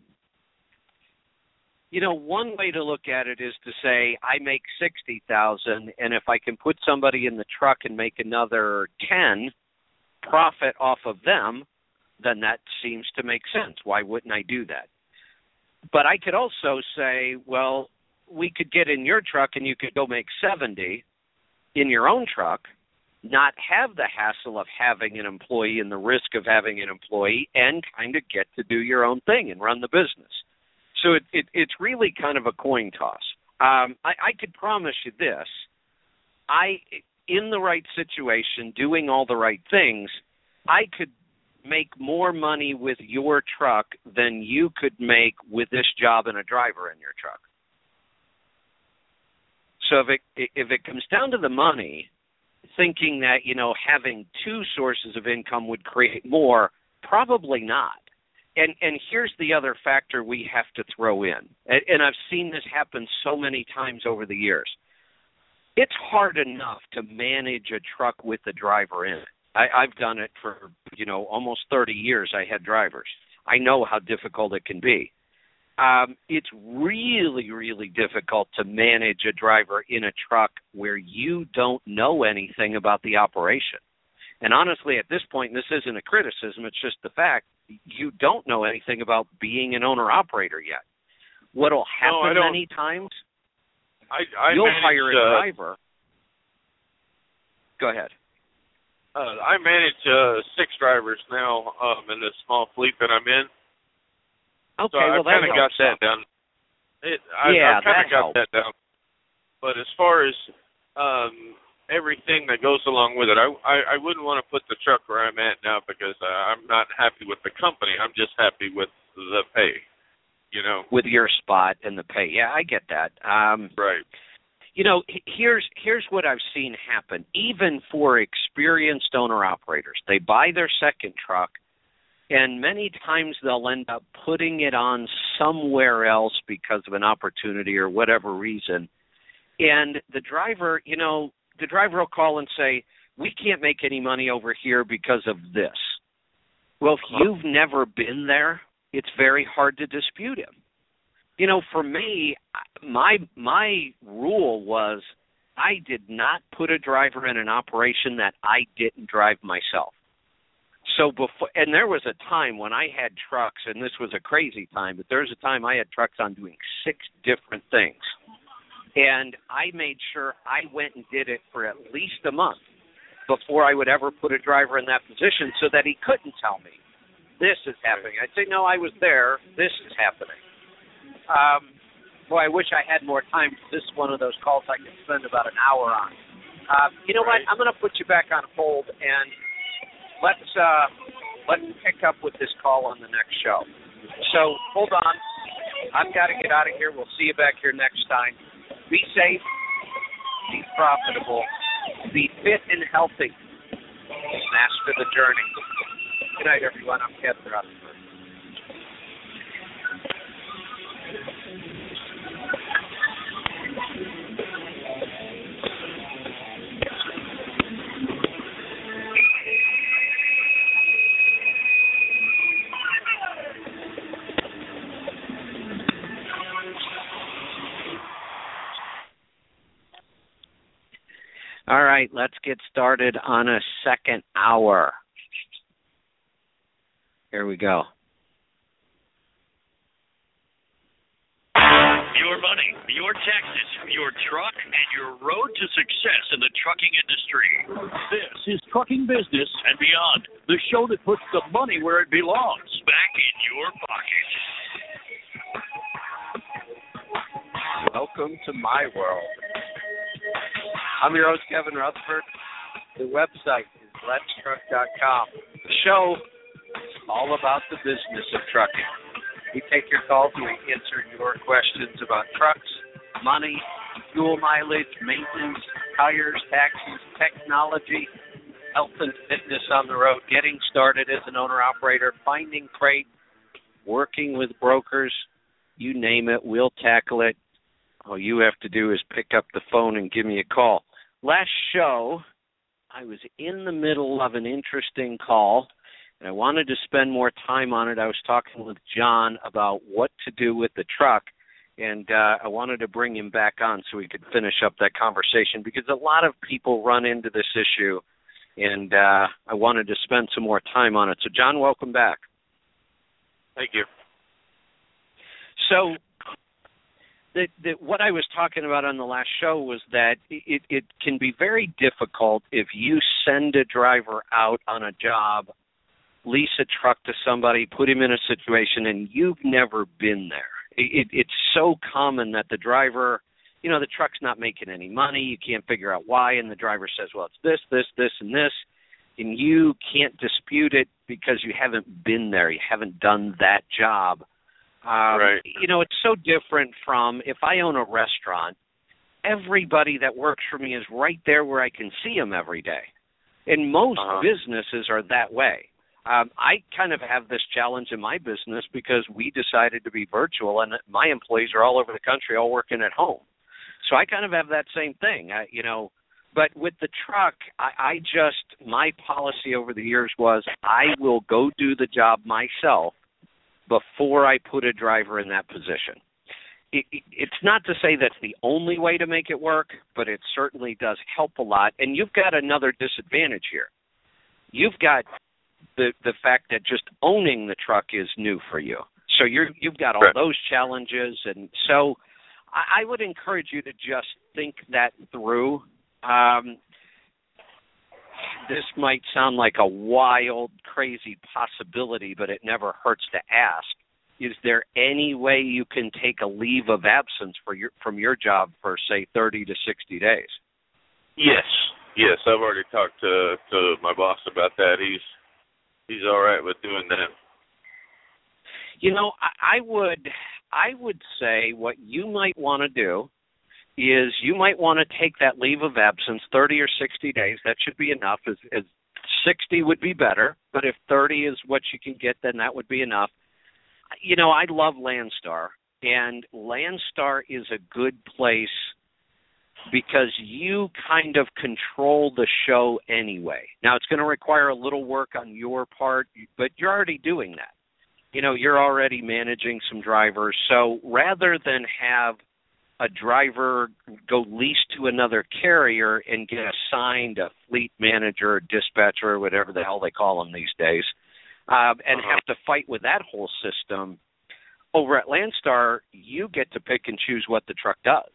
you know, one way to look at it is to say I make sixty thousand, and if I can put somebody in the truck and make another ten profit off of them, then that seems to make sense. Why wouldn't I do that? But I could also say, well, we could get in your truck and you could go make seventy in your own truck, not have the hassle of having an employee and the risk of having an employee, and kind of get to do your own thing and run the business. So it, it, it's really kind of a coin toss. Um, I, I could promise you this. I, in the right situation, doing all the right things, I could make more money with your truck than you could make with this job and a driver in your truck. So if it if it comes down to the money, thinking that, you know, having two sources of income would create more. Probably not. And and here's the other factor we have to throw in, and, and I've seen this happen so many times over the years. It's hard enough to manage a truck with a driver in it. I, I've done it for, you know, almost thirty years. I had drivers. I know how difficult it can be. Um, it's really, really difficult to manage a driver in a truck where you don't know anything about the operation. And honestly, at this point, this isn't a criticism. It's just the fact you don't know anything about being an owner-operator yet. What'll happen no, many times, I, I you'll manage, hire a uh, driver. Go ahead. Uh, I manage uh, six drivers now um, in the small fleet that I'm in. Okay, so well, I've kind of got that some. down. It, I, yeah, I've kind that of got helps. that down. But as far as um, everything that goes along with it, I, I, I wouldn't want to put the truck where I'm at now because uh, I'm not happy with the company. I'm just happy with the pay, you know. With your spot and the pay. Yeah, I get that. Um, right. You know, here's here's what I've seen happen. Even for experienced owner-operators, they buy their second truck, and many times they'll end up putting it on somewhere else because of an opportunity or whatever reason. And the driver, you know, the driver will call and say, we can't make any money over here because of this. Well, if you've never been there, it's very hard to dispute him. You know, for me, my my rule was I did not put a driver in an operation that I didn't drive myself. So before, and there was a time when I had trucks, and this was a crazy time, but there was a time I had trucks on doing six different things. And I made sure I went and did it for at least a month before I would ever put a driver in that position so that he couldn't tell me, this is happening. I'd say, no, I was there, this is happening. Um, boy, I wish I had more time. This is one of those calls I could spend about an hour on. Uh, you know what? I'm going to put you back on hold, and let's uh, let's pick up with this call on the next show. So hold on. I've got to get out of here. We'll see you back here next time. Be safe. Be profitable. Be fit and healthy. Master the journey. Good night, everyone. I'm Kevin Rutherford. All right, let's get started on a second hour. Here we go. Your money, your taxes, your truck, and your road to success in the trucking industry. This is Trucking Business and Beyond, the show that puts the money where it belongs, back in your pocket. Welcome to my world. I'm your host, Kevin Rutherford. The website is let's truck dot com. The show is all about the business of trucking. We take your calls and we answer your questions about trucks, money, fuel mileage, maintenance, tires, taxes, technology, health and fitness on the road, getting started as an owner-operator, finding freight, working with brokers, you name it, we'll tackle it. All you have to do is pick up the phone and give me a call. Last show, I was in the middle of an interesting call, and I wanted to spend more time on it. I was talking with John about what to do with the truck, and uh, I wanted to bring him back on so we could finish up that conversation because a lot of people run into this issue, and uh, I wanted to spend some more time on it. So, John, welcome back. Thank you. So, The, the, what I was talking about on the last show was that it, it can be very difficult if you send a driver out on a job, lease a truck to somebody, put him in a situation, and you've never been there. It, it, it's so common that the driver, you know, the truck's not making any money, you can't figure out why, and the driver says, well, it's this, this, this, and this, and you can't dispute it because you haven't been there, you haven't done that job. Um, right. You know, it's so different from if I own a restaurant everybody that works for me is right there where I can see them every day. And most uh-huh. businesses are that way. Um, I kind of have this challenge in my business because we decided to be virtual, and my employees are all over the country, all working at home. So I kind of have that same thing, I, you know. But with the truck, I, I just, my policy over the years was I will go do the job myself before I put a driver in that position. It, it, it's not to say that's the only way to make it work, but it certainly does help a lot. And you've got another disadvantage here. You've got the the fact that just owning the truck is new for you. So you're, you've got all right. those challenges. And so I, I would encourage you to just think that through. Um, this might sound like a wild, crazy possibility, but it never hurts to ask. Is there any way you can take a leave of absence for your from your job for, say, thirty to sixty days? Yes, yes. I've already talked to to my boss about that. He's he's all right with doing that. You know, I, I would I would say what you might want to do is you might want to take that leave of absence, thirty or sixty days. That should be enough. As, as sixty would be better, but if thirty is what you can get, then that would be enough. You know, I love Landstar, and Landstar is a good place because you kind of control the show anyway. Now, it's going to require a little work on your part, but you're already doing that. You know, you're already managing some drivers. So rather than have a driver go lease to another carrier and get assigned a fleet manager or dispatcher or whatever the hell they call them these days, Um, and uh-huh. have to fight with that whole system, over at Landstar, you get to pick and choose what the truck does.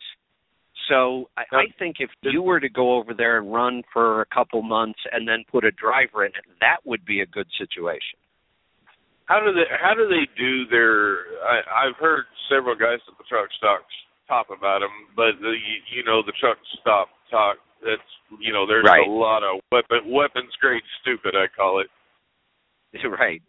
So I, I think if you were to go over there and run for a couple months and then put a driver in it, that would be a good situation. How do they How do they do their? I, I've heard several guys at the truck stocks talk about them, but the, you, you know the truck stop talk. That's you know there's right. a lot of weapon weapons grade stupid, I call it. Right.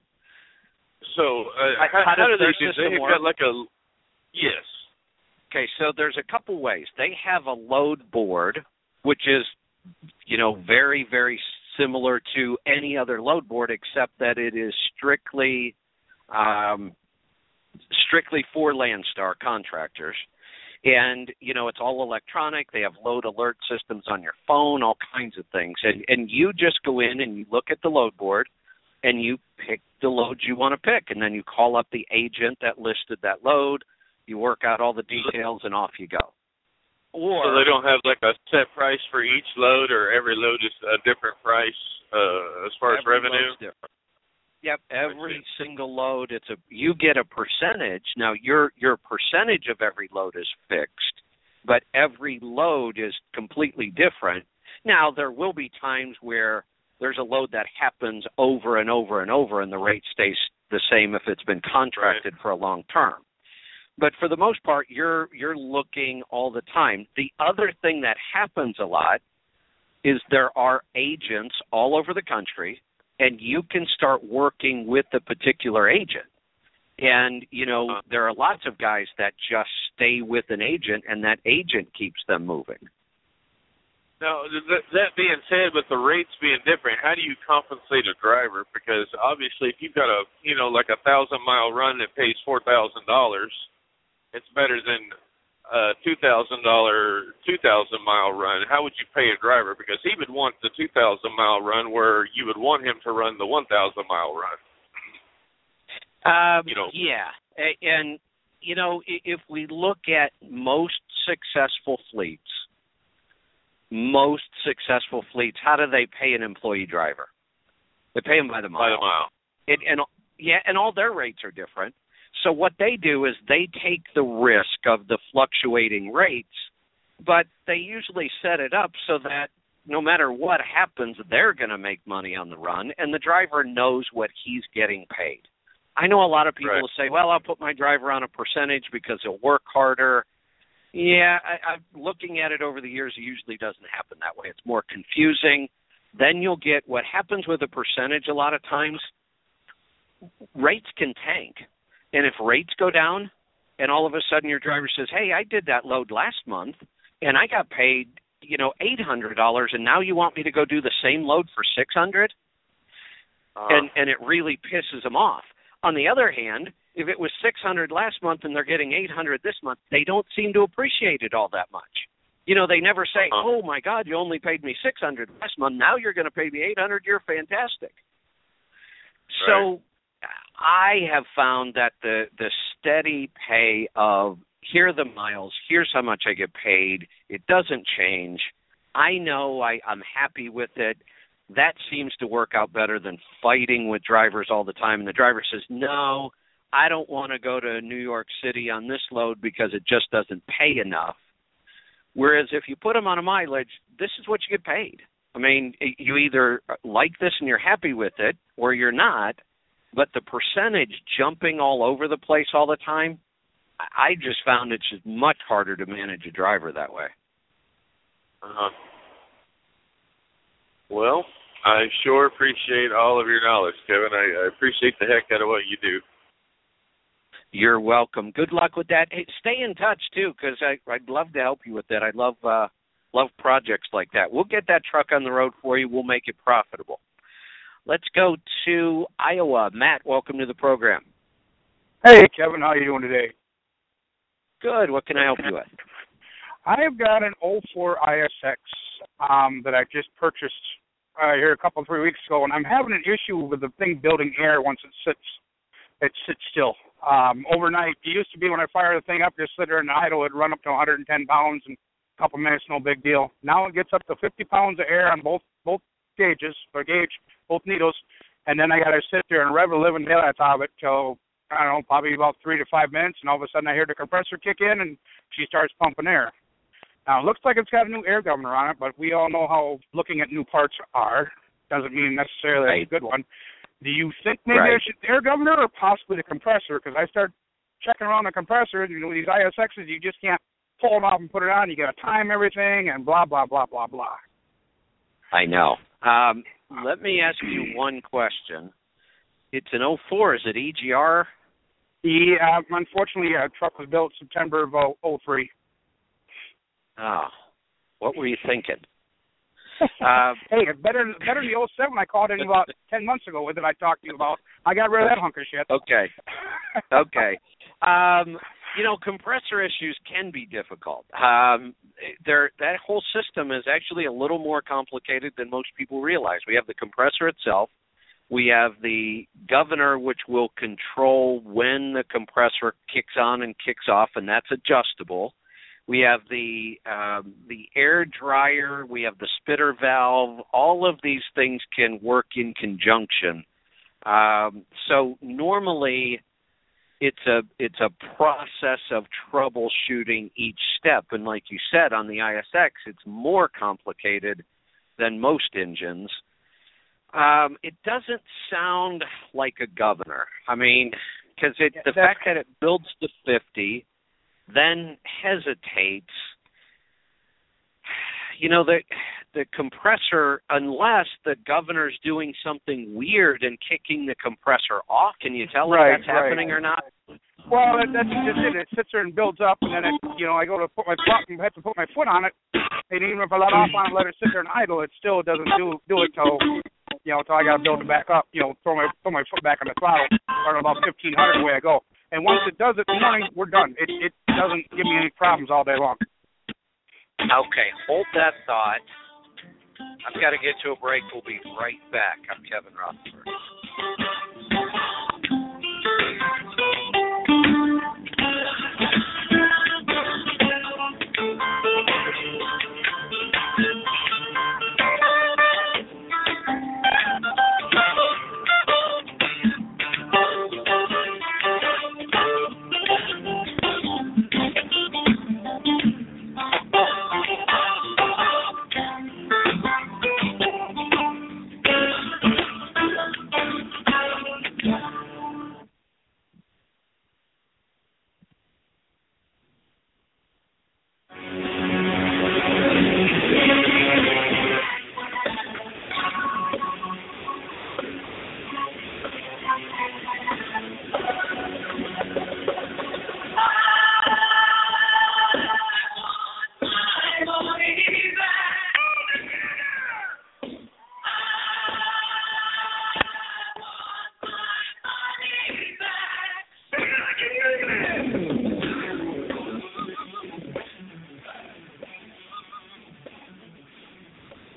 So uh, how, how, how do does they do? They've work? got like a yes. Okay, so there's a couple ways. They have a load board, which is, you know, very, very similar to any other load board, except that it is strictly, um, strictly for Landstar contractors. And, you know, it's all electronic. They have load alert systems on your phone, all kinds of things. And, and you just go in and you look at the load board and you pick the loads you want to pick. And then you call up the agent that listed that load. You work out all the details, and off you go. Or, so they don't have like a set price for each load, or every load is a different price uh, as far as revenue? Different. Yep, every single load, it's a you get a percentage. Now, your your percentage of every load is fixed, but every load is completely different. Now, there will be times where there's a load that happens over and over and over, and the rate stays the same if it's been contracted right. for a long term. But for the most part, you're you're looking all the time. The other thing that happens a lot is there are agents all over the country, and you can start working with the particular agent. And, you know, there are lots of guys that just stay with an agent, and that agent keeps them moving. Now, th- that being said, with the rates being different, how do you compensate a driver? Because obviously if you've got a, you know, like a one thousand mile run that pays four thousand dollars, it's better than a two thousand dollars, two thousand mile run. How would you pay a driver? Because he would want the two thousand mile run where you would want him to run the one thousand mile run. Um, you know. Yeah. And, you know, if we look at most successful fleets, most successful fleets, how do they pay an employee driver? They pay them by the mile. By the mile. And, and yeah, and all their rates are different. So what they do is they take the risk of the fluctuating rates, but they usually set it up so that no matter what happens, they're going to make money on the run, and the driver knows what he's getting paid. I know a lot of people right. will say, well, I'll put my driver on a percentage because he'll work harder. Yeah, I, I'm looking at it over the years, it usually doesn't happen that way. It's more confusing. Then you'll get what happens with a percentage a lot of times. Rates can tank. And if rates go down and all of a sudden your driver says, hey, I did that load last month and I got paid, you know, eight hundred dollars, and now you want me to go do the same load for six hundred dollars? Uh, and, and it really pisses them off. On the other hand, if it was six hundred dollars last month and they're getting eight hundred dollars this month, they don't seem to appreciate it all that much. You know, they never say, uh-huh. oh, my God, you only paid me six hundred dollars last month. Now you're going to pay me eight hundred dollars. You're fantastic. Right. So I have found that the, the steady pay of here are the miles, here's how much I get paid, it doesn't change. I know I, I'm happy with it. That seems to work out better than fighting with drivers all the time. And the driver says, no, I don't want to go to New York City on this load because it just doesn't pay enough. Whereas if you put them on a mileage, this is what you get paid. I mean, you either like this and you're happy with it or you're not, but the percentage jumping all over the place all the time, I just found it's just much harder to manage a driver that way. Uh-huh. Well, I sure appreciate all of your knowledge, Kevin. I, I appreciate the heck out of what you do. You're welcome. Good luck with that. Hey, stay in touch, too, because I'd love to help you with that. I love uh, love projects like that. We'll get that truck on the road for you. We'll make it profitable. Let's go to Iowa. Matt, welcome to the program. Hey, Kevin. How are you doing today? Good. What can I help you with? I've got an oh four I S X um, that I just purchased uh, here a couple, three weeks ago, and I'm having an issue with the thing building air once it sits it sits still. Um, overnight, it used to be when I fire the thing up, just sit there and idle, it'd run up to one hundred ten pounds in a couple minutes, no big deal. Now it gets up to fifty pounds of air on both both gauges, or gauge, both needles, and then I got to sit there and rev the living daylights out of it till, I don't know, probably about three to five minutes, and all of a sudden I hear the compressor kick in, and she starts pumping air. Now, it looks like it's got a new air governor on it, but we all know how looking at new parts are. Doesn't mean necessarily right. It's a good one. Do you think maybe right. I should air governor or possibly the compressor? Because I start checking around the compressor, you know, these I S Xs, you just can't pull them off and put it on. You got to time everything and blah, blah, blah, blah, blah. I know. Um, let me ask you one question. It's an oh four. Is it E G R? Yeah, unfortunately, a truck was built September of oh three. Oh, what were you thinking? Uh, hey, it's better, better than the oh seven I called in about ten months ago that I talked to you about. I got rid of that hunk of shit. Okay. Okay. Um, you know, compressor issues can be difficult. Um, that whole system is actually a little more complicated than most people realize. We have the compressor itself. We have the governor, which will control when the compressor kicks on and kicks off, and that's adjustable. We have the um, the air dryer. We have the spitter valve. All of these things can work in conjunction. Um, so normally, it's a it's a process of troubleshooting each step. And like you said, on the I S X, it's more complicated than most engines. Um, it doesn't sound like a governor. I mean, because it the fact that it builds to fifty. Then hesitates. You know, the the compressor, unless the governor's doing something weird and kicking the compressor off, can you tell right, if that's right. happening or not? Well, that, that's just it. It sits there and builds up, and then, it, you know, I go to put my foot and have to put my foot on it, and even if I let off on it, let it sit there and idle, it still doesn't do do it till, you know, till I got to build it back up, you know, throw my throw my foot back on the throttle, start about fifteen hundred the way I go. And once it does it in the morning, we're done. It it doesn't give me any problems all day long. Okay, hold that thought. I've got to get to a break. We'll be right back. I'm Kevin Rutherford.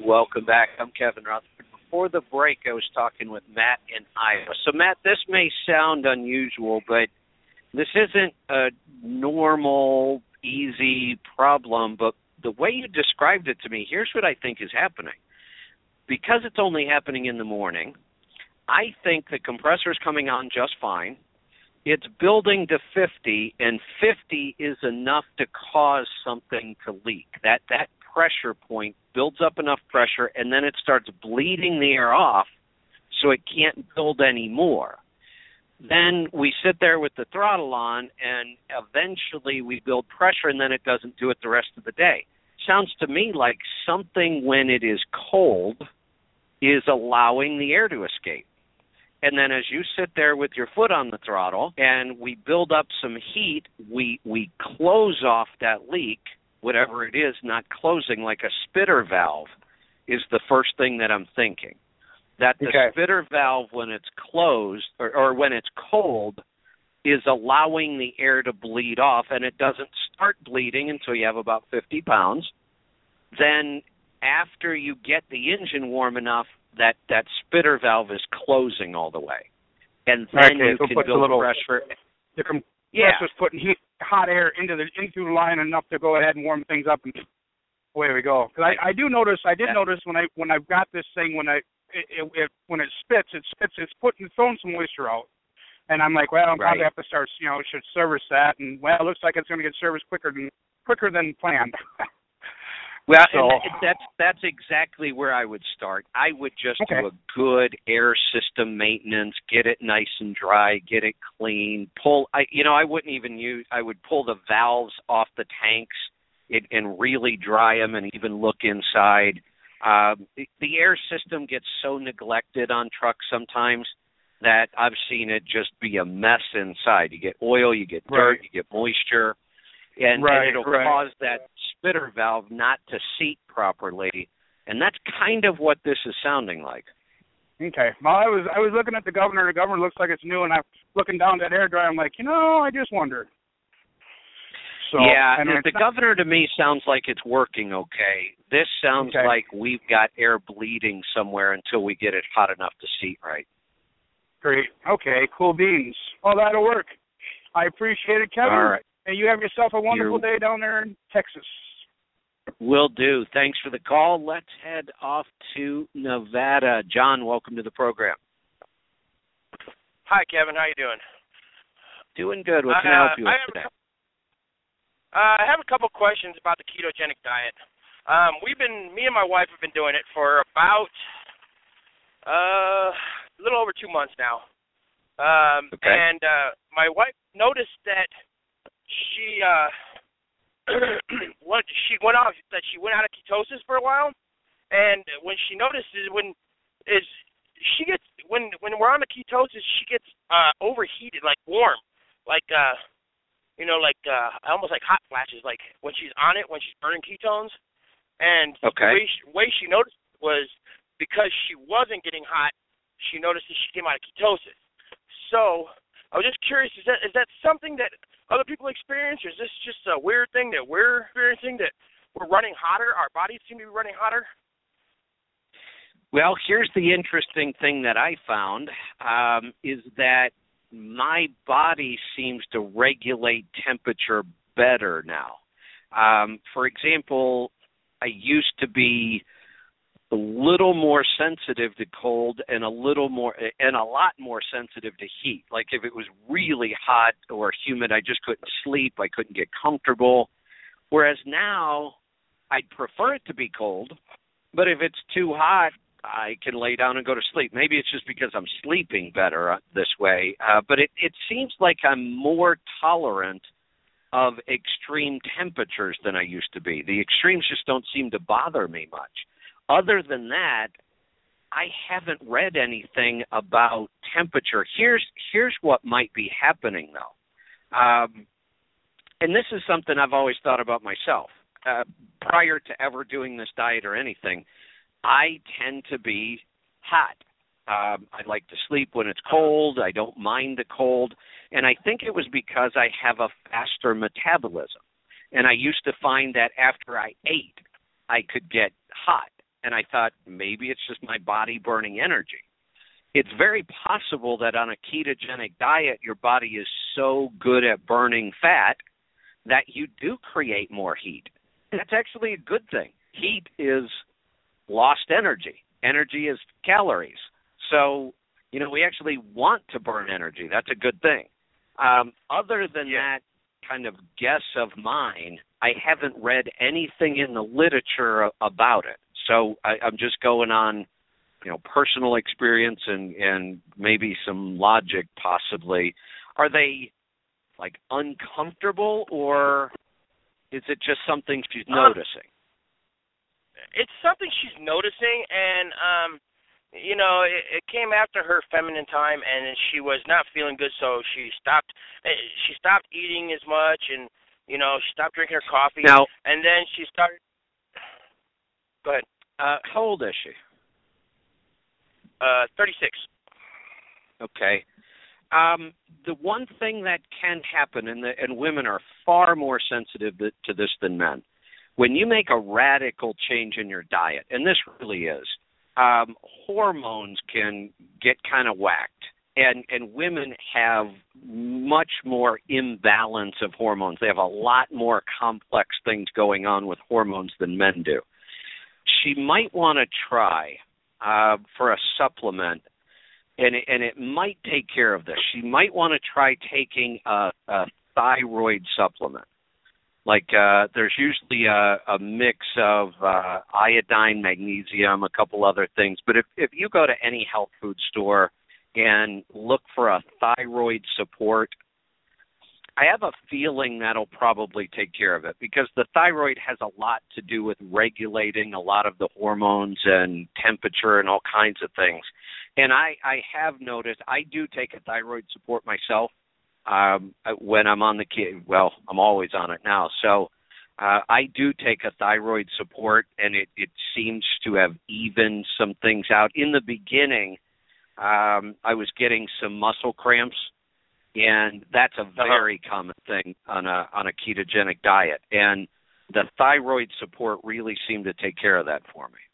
Welcome back. I'm Kevin Rutherford. Before the break, I was talking with Matt in Iowa. So, Matt, this may sound unusual, but this isn't a normal, easy problem. But the way you described it to me, here's what I think is happening. Because it's only happening in the morning, I think the compressor's coming on just fine. It's building to fifty, and fifty is enough to cause something to leak. That that pressure point builds up enough pressure, and then it starts bleeding the air off so it can't build any more. Then we sit there with the throttle on, and eventually we build pressure, and then it doesn't do it the rest of the day. Sounds to me like something, when it is cold, is allowing the air to escape. And then as you sit there with your foot on the throttle and we build up some heat, we we close off that leak, whatever it is, not closing, like a spitter valve is the first thing that I'm thinking. That the okay. spitter valve, when it's closed or, or when it's cold, is allowing the air to bleed off, and it doesn't start bleeding until you have about fifty pounds. Then after you get the engine warm enough, that, that spitter valve is closing all the way. And then okay, you so can put build the little, pressure. The compressor's Yeah. putting heat, hot air into the into the line enough to go ahead and warm things up, and away we go. Because I, I do notice, I did yeah. notice when I when I've got this thing, when I it, it, it when it spits, it spits, it's putting throwing some moisture out, and I'm like, well, I'm right. probably have to start, you know, should service that, and well, it looks like it's going to get serviced quicker than quicker than planned. Well, so, and that's that's exactly where I would start. I would just okay. do a good air system maintenance, get it nice and dry, get it clean. Pull, I you know, I wouldn't even use. I would pull the valves off the tanks it, and really dry them, and even look inside. Um, the, the air system gets so neglected on trucks sometimes that I've seen it just be a mess inside. You get oil, you get dirt, right. you get moisture. And, right, and it'll right. cause that spitter valve not to seat properly, and that's kind of what this is sounding like. Okay. Well, I was I was looking at the governor. The governor looks like it's new, and I'm looking down that air dryer. I'm like, you know, I just wondered. So, yeah, and the not, governor to me sounds like it's working okay. This sounds okay. like we've got air bleeding somewhere until we get it hot enough to seat right. Great. Okay. Cool beans. Well, that'll work. I appreciate it, Kevin. All right. And you have yourself a wonderful You're... day down there in Texas. Will do. Thanks for the call. Let's head off to Nevada. John, welcome to the program. Hi, Kevin. How you doing? Doing good. What can uh, I help you with I have today? A, uh, I have a couple questions about the ketogenic diet. Um, we've been, me and my wife have been doing it for about uh, a little over two months now. Um, okay. And uh, my wife noticed that she uh, what she went off that she went out of ketosis for a while, and when she notices when is she gets when when we're on the ketosis, she gets uh, overheated, like warm, like uh, you know, like uh, almost like hot flashes, like when she's on it, when she's burning ketones. And okay. the way she, way she noticed was because she wasn't getting hot, she noticed that she came out of ketosis. So I was just curious, is that is that something that other people experience, or is this just a weird thing that we're experiencing, that we're running hotter, our bodies seem to be running hotter? Well, here's the interesting thing that I found, um, is that my body seems to regulate temperature better now. Um, for example, I used to be a little more sensitive to cold and a little more and a lot more sensitive to heat. Like if it was really hot or humid, I just couldn't sleep. I couldn't get comfortable. Whereas now I'd prefer it to be cold, but if it's too hot, I can lay down and go to sleep. Maybe it's just because I'm sleeping better this way. Uh, but it, it seems like I'm more tolerant of extreme temperatures than I used to be. The extremes just don't seem to bother me much. Other than that, I haven't read anything about temperature. Here's here's what might be happening, though. Um, and this is something I've always thought about myself. Uh, prior to ever doing this diet or anything, I tend to be hot. Um, I like to sleep when it's cold. I don't mind the cold. And I think it was because I have a faster metabolism. And I used to find that after I ate, I could get hot. and I thought maybe it's just my body burning energy. It's very possible that on a ketogenic diet, your body is so good at burning fat that you do create more heat. That's actually a good thing. Heat is lost energy. Energy is calories. So, you know, we actually want to burn energy. That's a good thing. Um, other than yeah. that kind of guess of mine, I haven't read anything in the literature about it. So I, I'm just going on, you know, personal experience and, and maybe some logic possibly. Are they, like, uncomfortable, or is it just something she's um, noticing? It's something she's noticing, and, um, you know, it, it came after her feminine time, and she was not feeling good, so she stopped She stopped eating as much, and, you know, she stopped drinking her coffee. Now, and then she started. Go ahead. Uh, how old is she? Uh, thirty-six. Okay. Um, the one thing that can happen, and, the, and women are far more sensitive to this than men, when you make a radical change in your diet, and this really is, um, hormones can get kind of whacked. And, and women have much more imbalance of hormones. They have a lot more complex things going on with hormones than men do. She might want to try uh, for a supplement, and it, and it might take care of this. She might want to try taking a, a thyroid supplement. Like uh, there's usually a, a mix of uh, iodine, magnesium, a couple other things. But if, if you go to any health food store and look for a thyroid support, I have a feeling that'll probably take care of it, because the thyroid has a lot to do with regulating a lot of the hormones and temperature and all kinds of things. And I, I have noticed, I do take a thyroid support myself um, when I'm on the kid. Well, I'm always on it now. So uh, I do take a thyroid support, and it, it seems to have evened some things out. In the beginning, um, I was getting some muscle cramps, and that's a very uh-huh. common thing on a on a ketogenic diet. And the thyroid support really seemed to take care of that for me.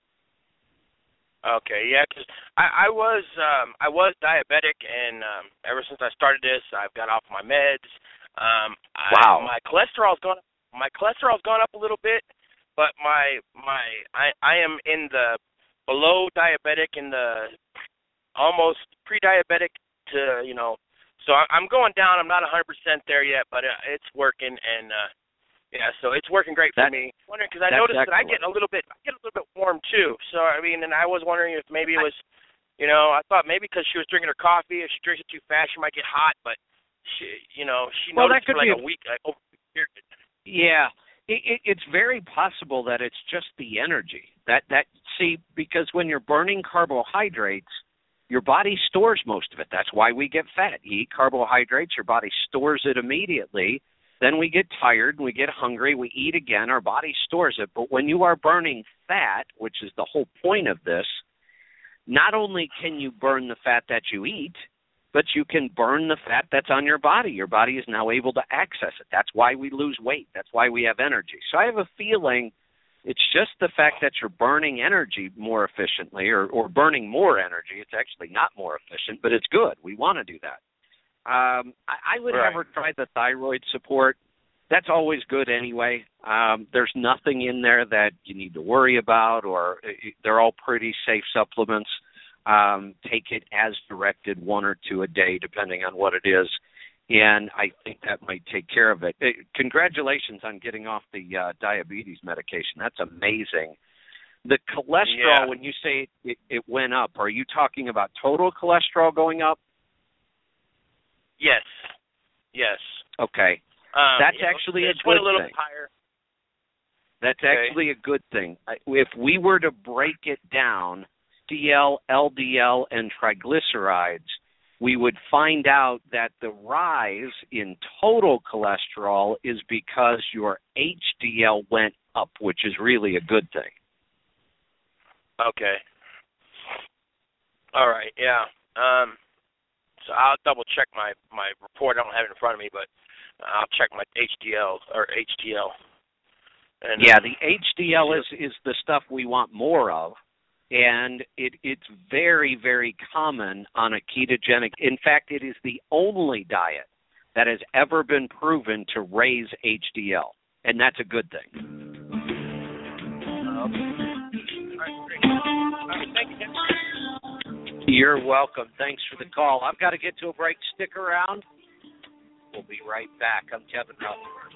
Okay, yeah, because I, I was um, I was diabetic, and um, ever since I started this, I've got off my meds. Um, wow. I, my cholesterol's gone. My cholesterol's gone up a little bit, but my my I, I am in the below diabetic, in the almost pre-diabetic to you know. So I'm going down. I'm not one hundred percent there yet, but it's working, and uh, yeah, so it's working great for that, me. I'm wondering, because I noticed excellent. that I get a little bit, I get a little bit warm too. So I mean, and I was wondering if maybe it was, you know, I thought maybe because she was drinking her coffee, if she drinks it too fast, she might get hot. But she, you know, she well, noticed that could for like be a week. Like, over a period. Yeah, it, it, it's very possible that it's just the energy. That that see, because when you're burning carbohydrates, your body stores most of it. That's why we get fat. You eat carbohydrates, your body stores it immediately. Then we get tired, we get hungry, we eat again, our body stores it. But when you are burning fat, which is the whole point of this, not only can you burn the fat that you eat, but you can burn the fat that's on your body. Your body is now able to access it. That's why we lose weight. That's why we have energy. So I have a feeling it's just the fact that you're burning energy more efficiently, or, or burning more energy. It's actually not more efficient, but it's good. We want to do that. Um, I, I would right. have her try the thyroid support. That's always good anyway. Um, there's nothing in there that you need to worry about, or they're all pretty safe supplements. Um, take it as directed, one or two a day, depending on what it is. And I think that might take care of it. it congratulations on getting off the uh, diabetes medication. That's amazing. The cholesterol, yeah. when you say it, it went up, are you talking about total cholesterol going up? Yes. Yes. Okay. Um, That's you know, actually a good good a little thing. Bit higher. That's okay. actually a good thing. If we were to break it down, D L, L D L, and triglycerides, we would find out that the rise in total cholesterol is because your H D L went up, which is really a good thing. Okay. All right, yeah. Um, so I'll double check my, my report. I don't have it in front of me, but I'll check my H D L or H T L. And, yeah, uh, the H D L is, is the stuff we want more of, and it, it's very, very common on a ketogenic. In fact, it is the only diet that has ever been proven to raise H D L, and that's a good thing. uh, okay. All right, great. All right, thank you, Kevin. You're welcome. Thanks for the call. I've got to get to a break. Stick around. We'll be right back. I'm Kevin Rutherford.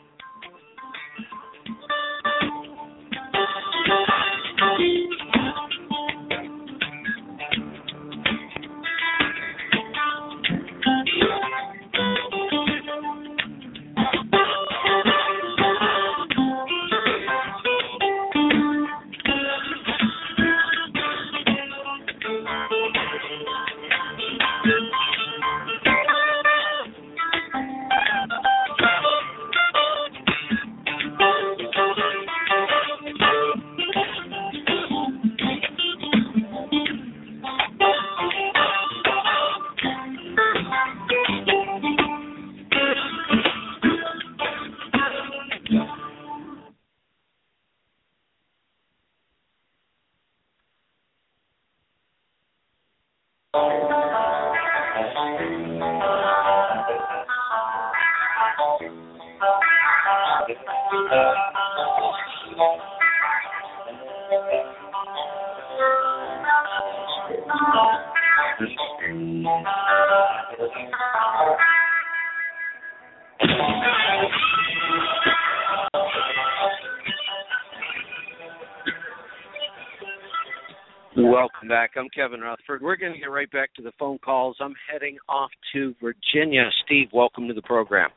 Welcome back. I'm Kevin Rutherford. We're going to get right back to the phone calls. I'm heading off to Virginia. Steve, welcome to the program.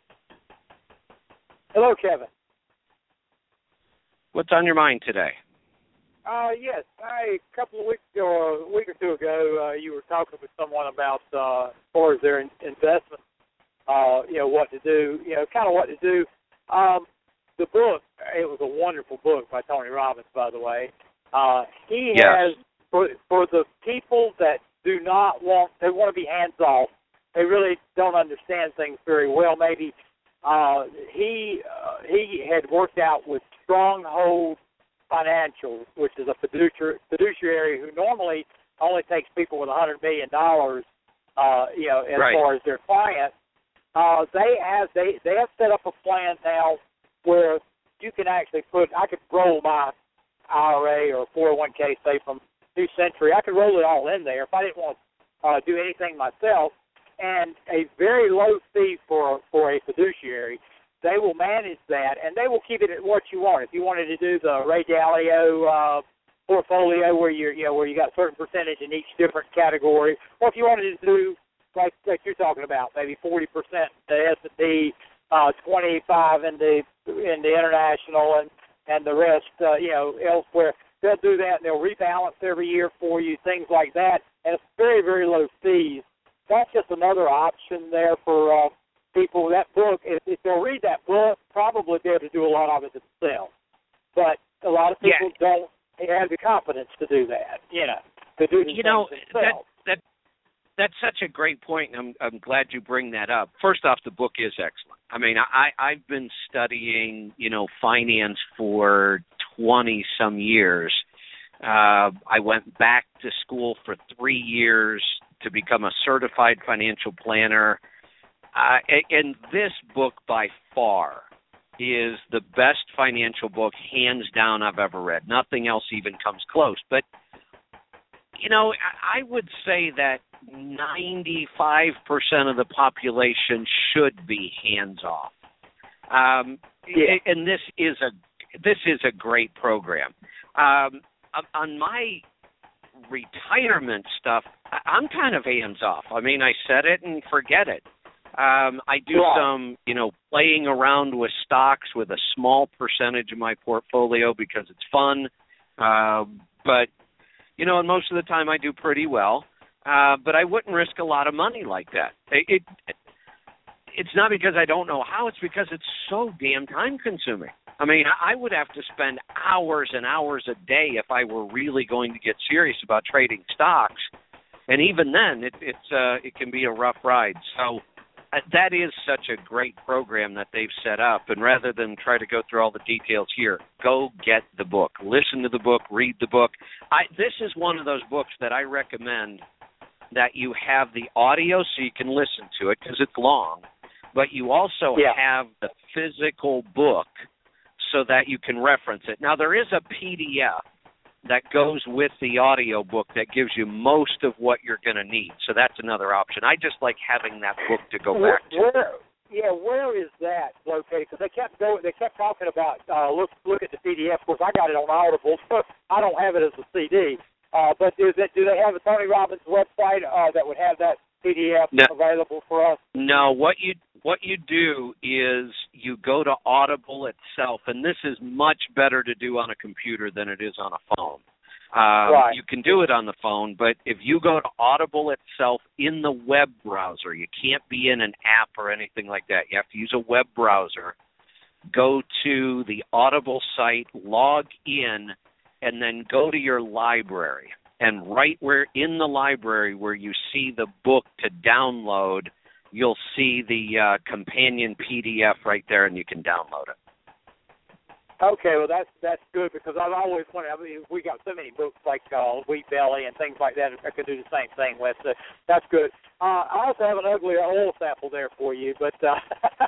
Hello, Kevin. What's on your mind today? Uh, yes, I, a couple of weeks ago, or a week or two ago, uh, you were talking with someone about, uh, as far as their in- investment, uh, you know, what to do, you know, kind of what to do. Um, the book, it was a wonderful book by Tony Robbins, by the way. Uh, he yes. has, for, for the people that do not want, they want to be hands-off, they really don't understand things very well, maybe, uh, he, uh, he had worked out with Stronghold Financial, which is a fiduciary, fiduciary who normally only takes people with one hundred million dollars, uh, you know, as right. far as their clients. Uh, they have they they have set up a plan now where you can actually put. I could roll my I R A or four oh one k, say from New Century. I could roll it all in there if I didn't want to uh, do anything myself, and a very low fee for for a fiduciary. They will manage that, and they will keep it at what you want. If you wanted to do the Ray Dalio uh, portfolio, where you're, you know, where you got a certain percentage in each different category, or if you wanted to do like like you're talking about, maybe forty percent the S and P, uh, twenty-five in the in the international, and and the rest, uh, you know, elsewhere. They'll do that, and they'll rebalance every year for you, things like that, and it's very very low fees. That's just another option there for. Uh, People, that book, if, if they'll read that book, probably be able to do a lot of it themselves. But a lot of people yeah. don't have the confidence to do that, you know, to do the You know, themselves. that, that, that's such a great point, and I'm, I'm glad you bring that up. First off, the book is excellent. I mean, I, I've been studying, you know, finance for twenty-some years. Uh, I went back to school for three years to become a certified financial planner. Uh, and this book, by far, is the best financial book, hands down, I've ever read. Nothing else even comes close. But, you know, I would say that ninety-five percent of the population should be hands-off. Um, yeah. And this is a this is a great program. Um, on my retirement stuff, I'm kind of hands-off. I mean, I set it and forget it. Um, I do right. some, you know, playing around with stocks with a small percentage of my portfolio because it's fun. Uh, but, you know, and most of the time I do pretty well. Uh, but I wouldn't risk a lot of money like that. It, it It's not because I don't know how. It's because it's so damn time-consuming. I mean, I would have to spend hours and hours a day if I were really going to get serious about trading stocks. And even then, it, it's uh, it can be a rough ride. So, uh, that is such a great program that they've set up, and rather than try to go through all the details here, go get the book. Listen to the book, read the book. I, this is one of those books that I recommend that you have the audio so you can listen to it because it's long, but you also yeah. have the physical book so that you can reference it. Now, there is a P D F that goes with the audio book that gives you most of what you're going to need, so that's another option. I just like having that book to go where, back to. Where, yeah, where is that located? Because they kept going, they kept talking about uh, look look at the P D F. Of course, I got it on Audible. I don't have it as a C D. Uh, but do they, do they have a Tony Robbins website uh, that would have that P D F no. available for us? No, what you what you do is you go to Audible itself, and this is much better to do on a computer than it is on a phone. Um, right. You can do it on the phone, but if you go to Audible itself in the web browser, you can't be in an app or anything like that. You have to use a web browser. Go to the Audible site, log in, and then go to your library. And right where in the library where you see the book to download, you'll see the uh, companion P D F right there, and you can download it. Okay, well, that's that's good because I've always wanted, I mean, we got so many books like uh, Wheat Belly and things like that I could do the same thing with, so that's good. Uh, I also have an ugly oil sample there for you, but uh,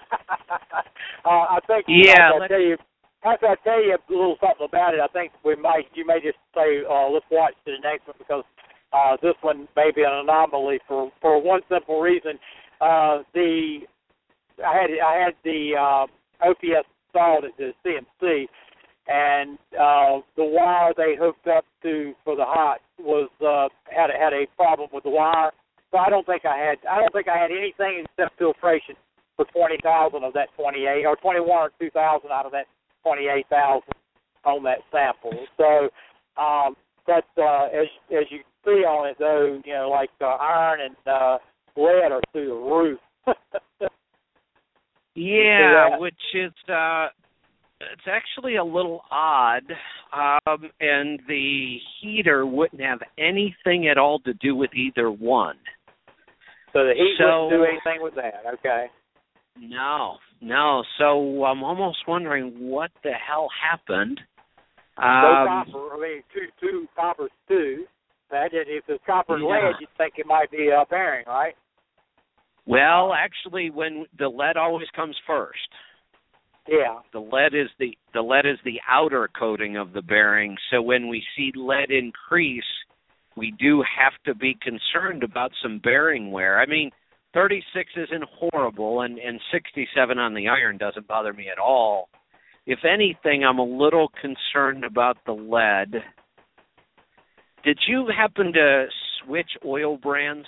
uh, I think yeah, I'll tell you, after I tell you a little something about it, I think we might, you may just say, uh, let's watch to the next one because uh, this one may be an anomaly for, for one simple reason. Uh, the I had I had the uh, O P S installed at the C M C, and uh, the wire they hooked up to for the hot was uh, had a, had a problem with the wire. So I don't think I had I don't think I had anything except filtration for twenty thousand of that twenty-eight or twenty-one or two thousand out of that twenty-eight thousand on that sample. So, um, but uh, as as you see on it though, you know, like uh, iron and uh, lead are through the roof. Yeah, which is uh, it's actually a little odd, um, and the heater wouldn't have anything at all to do with either one. So the heat so, wouldn't do anything with that, okay? No, no. So I'm almost wondering what the hell happened. No Um, copper. I mean, two two coppers too. That if it's copper and yeah. lead, you'd think it might be a bearing, right? Well, actually, when the lead always comes first. Yeah. The lead is the the lead is the outer coating of the bearing. So when we see lead increase, we do have to be concerned about some bearing wear. I mean, thirty-six isn't horrible, and, and sixty-seven on the iron doesn't bother me at all. If anything, I'm a little concerned about the lead. Did you happen to switch oil brands?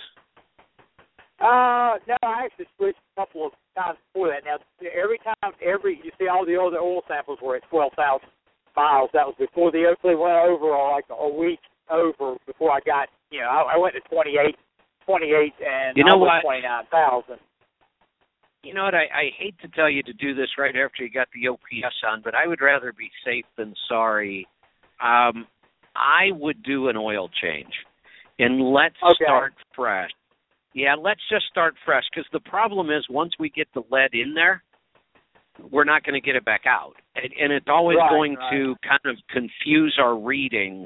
Uh, no, I actually switched a couple of times before that. Now, every time, every you see all the other oil samples were at twelve thousand miles. That was before the Oakley went over, or like a week over before I got, you know, I, I went to twenty-eight, twenty-eight and you know almost what? twenty-nine thousand. You know what? I, I hate to tell you to do this right after you got the O P S on, but I would rather be safe than sorry. Um, I would do an oil change, and let's okay. start fresh. Yeah, let's just start fresh, because the problem is once we get the lead in there, we're not going to get it back out. And, and it's always right, going right. to kind of confuse our readings.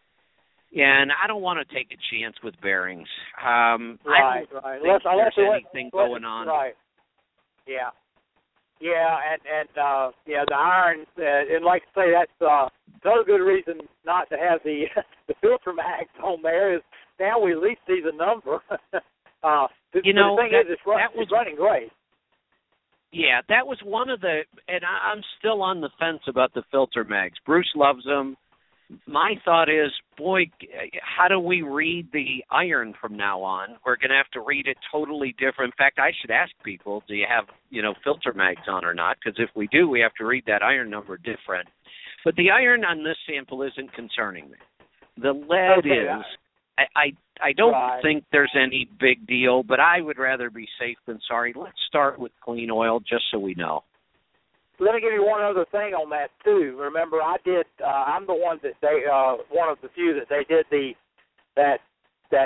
And I don't want to take a chance with bearings. Um, right, I don't right. think Unless, unless there's unless, anything unless, going on. Right. Yeah. Yeah, and, and uh, yeah, the iron, uh, and like I say, that's uh, another good reason not to have the the filter mags on there is now we at least see the number. Uh, the, you know, the thing that, is, it's, run, that was, it's running great. Yeah, that was one of the, and I, I'm still on the fence about the filter mags. Bruce loves them. My thought is, boy, how do we read the iron from now on? We're going to have to read it totally different. In fact, I should ask people, do you have, you know, filter mags on or not? Because if we do, we have to read that iron number different. But the iron on this sample isn't concerning me. The lead okay, is. I, I I don't right. think there's any big deal, but I would rather be safe than sorry. Let's start with clean oil just so we know. Let me give you one other thing on that too. Remember, I did. Uh, I'm the one that they, uh, one of the few that they did the that that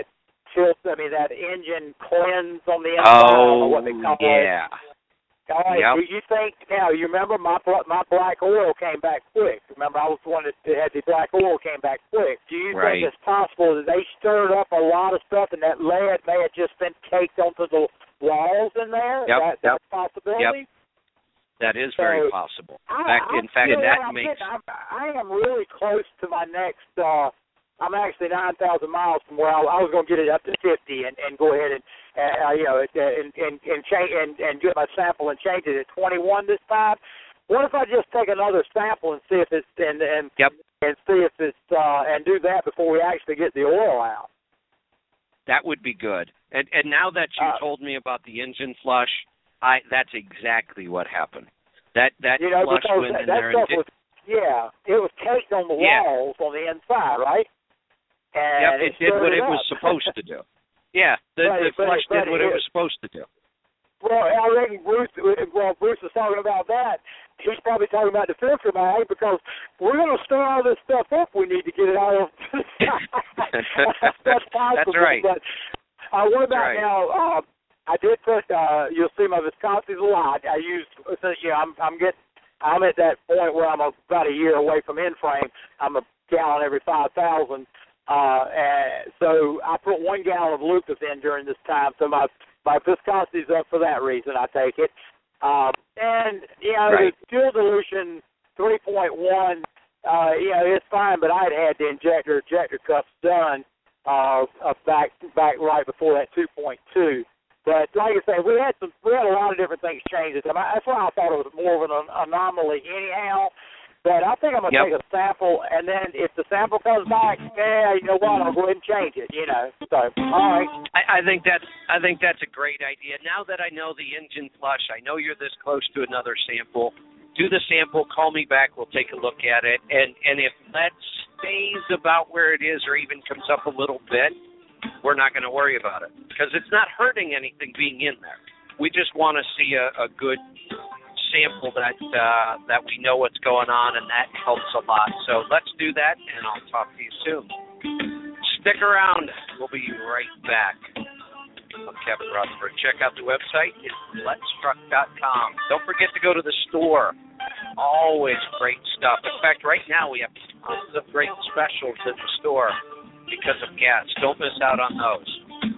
chill, I mean, that engine cleanse on the inside, I don't know what they call yeah. it. All right, Yep. do you think, now, you remember my my black oil came back quick. Remember, I was the one that had the black oil came back quick. Do you Right. think it's possible that they stirred up a lot of stuff and that lead may have just been caked onto the walls in there? Yep, That, yep. That's a possibility? Yep. That is So, very possible. In I, fact, I in fact, feel that like I'm makes... getting, I'm, I am really close to my next, uh, I'm actually nine thousand miles from where I, I was going to get it up to fifty and, and go ahead and, uh, you know, and, and, and, change, and, and get my sample and change it at twenty-one this time. What if I just take another sample and see if it's, and, and, Yep. and see if it's, uh, and do that before we actually get the oil out? That would be good. And and now that you Uh, told me about the engine flush, I that's exactly what happened. That that You know, flush because went that, in that there and stuff did, was, yeah, it was caked on the Yeah. walls on the inside, right? And yep, it did stirred what it up. was supposed to do. Yeah, the, But the it- but flush it- but did what it- it was supposed to do. Well, I reckon Bruce, well, Bruce was talking about that. He's probably talking about the filter bag because we're going to stir all this stuff up. We need to get it out of. That's possible. That's right. But uh, what about right. now? Uh, I did put. Uh, you'll see my viscosity a lot. I used. Since you know, I'm. I'm getting. I'm at that point where I'm about a year away from end frame. I'm a gallon every five thousand. Uh, and so I put one gallon of Lucas in during this time. So my my viscosity's up for that reason. I take it. Um, and you know, Right. the fuel dilution three point one. Uh, you know, it's fine, but I'd had the injector ejector cups done uh, uh, back back right before that two point two. But like I say, we had some, we had a lot of different things change. I mean, that's why I thought it was more of an anomaly anyhow. But I think I'm gonna Yep. take a sample, and then if the sample comes back, yeah, you know what, I'll go ahead and change it. You know, so all right. I, I think that's I think that's a great idea. Now that I know the engine flush, I know you're this close to another sample. Do the sample, call me back, we'll take a look at it, and and if that stays about where it is or even comes up a little bit, we're not going to worry about it because it's not hurting anything being in there. We just want to see a, a good sample that uh, that we know what's going on, and that helps a lot. So let's do that, and I'll talk to you soon. Stick around. We'll be right back. I'm Kevin Rutherford. Check out the website. It's let's truck dot com. Don't forget to go to the store. Always great stuff. In fact, right now we have tons of great specials at the store because of gas. Don't miss out on those.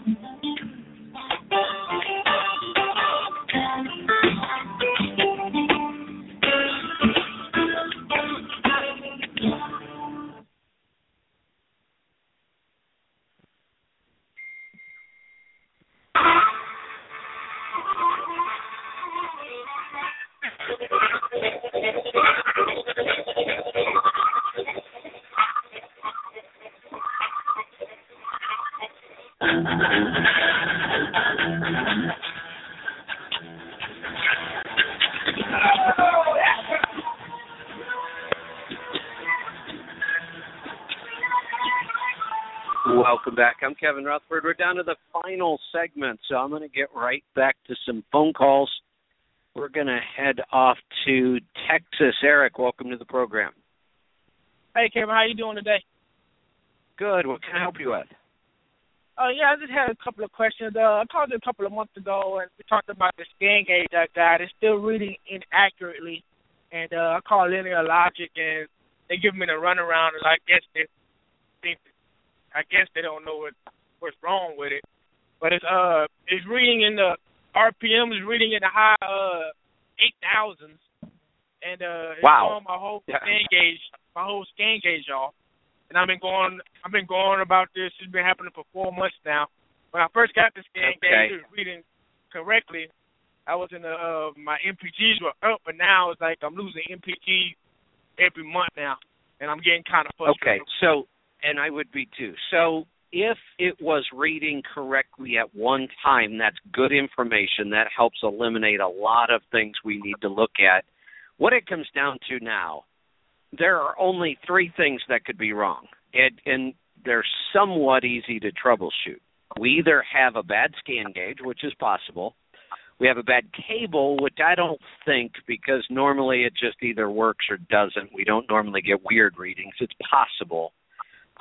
Welcome back. I'm Kevin Rutherford. We're down to the final segment, so I'm going to get right back to some phone calls. We're going to head off to Texas. Eric, welcome to the program. Hey, Kevin, how you doing today? Good. What can I help you with? Uh, yeah, I just had a couple of questions. Uh, I called you a couple of months ago, and we talked about the scan gauge I got. It's still reading inaccurately, and uh, I called Linear Logic, and they give me the runaround, and I guess they think, I guess they don't know what what's wrong with it. But it's uh, it's reading in the R P M is reading in the high uh eight thousands, and uh, it's wow. throwing my whole Yeah. scan gauge, my whole scan gauge off. And I've been going, I've been going about this. It's been happening for four months now. When I first got the scan Okay. gauge, it was reading correctly. I was in the, uh, my M P Gs were up, but now it's like I'm losing M P G every month now, and I'm getting kind of Okay, frustrated. so, and I would be too. So if it was reading correctly at one time, that's good information. That helps eliminate a lot of things we need to look at. What it comes down to now, there are only three things that could be wrong, and, and they're somewhat easy to troubleshoot. We either have a bad scan gauge, which is possible. We have a bad cable, which I don't think, because normally it just either works or doesn't. We don't normally get weird readings. It's possible.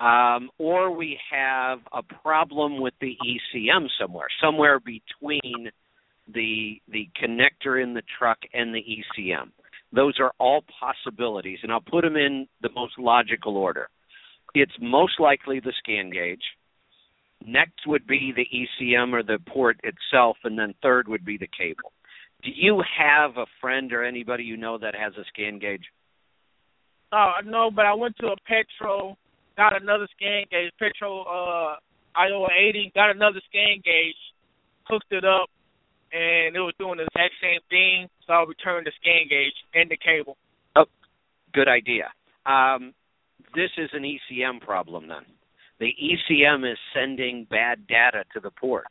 Um, or we have a problem with the E C M somewhere, somewhere between the the connector in the truck and the E C M. Those are all possibilities, and I'll put them in the most logical order. It's most likely the scan gauge. Next would be the E C M or the port itself, and then third would be the cable. Do you have a friend or anybody you know that has a scan gauge? Oh, no, but I went to a Petro, got another scan gauge, Petro uh, I O eighty, got another scan gauge, hooked it up, and it was doing the exact same thing, so I returned the scan gauge and the cable. Oh, good idea. Um, this is an E C M problem then. The E C M is sending bad data to the port.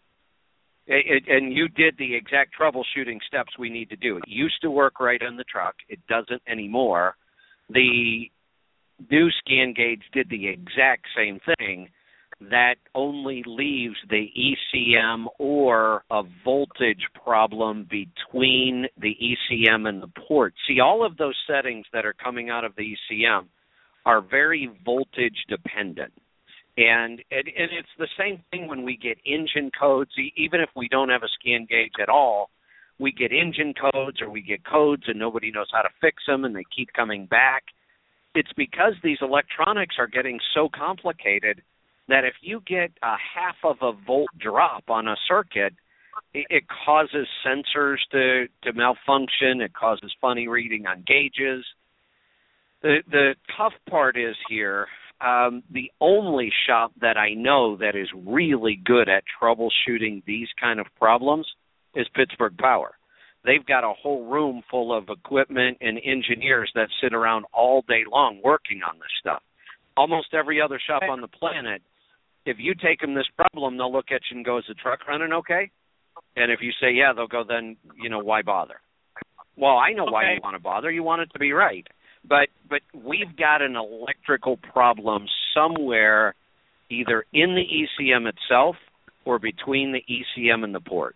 It, it, and you did the exact troubleshooting steps we need to do. It used to work right on the truck. It doesn't anymore. The new scan gauge did the exact same thing. That only leaves the E C M or a voltage problem between the E C M and the port. See, all of those settings that are coming out of the E C M are very voltage dependent. And, and, and it's the same thing when we get engine codes. Even if we don't have a scan gauge at all, we get engine codes or we get codes and nobody knows how to fix them and they keep coming back. It's because these electronics are getting so complicated that if you get a half of a volt drop on a circuit, it, it causes sensors to, to malfunction. It causes funny reading on gauges. The, the tough part is here, um, the only shop that I know that is really good at troubleshooting these kind of problems is Pittsburgh Power. They've got a whole room full of equipment and engineers that sit around all day long working on this stuff. Almost every other shop on the planet, if you take them this problem, they'll look at you and go, is the truck running okay? And if you say, yeah, they'll go, then, you know, why bother? Well, I know okay. why you want to bother. You want it to be right. But but we've got an electrical problem somewhere either in the E C M itself or between the E C M and the port.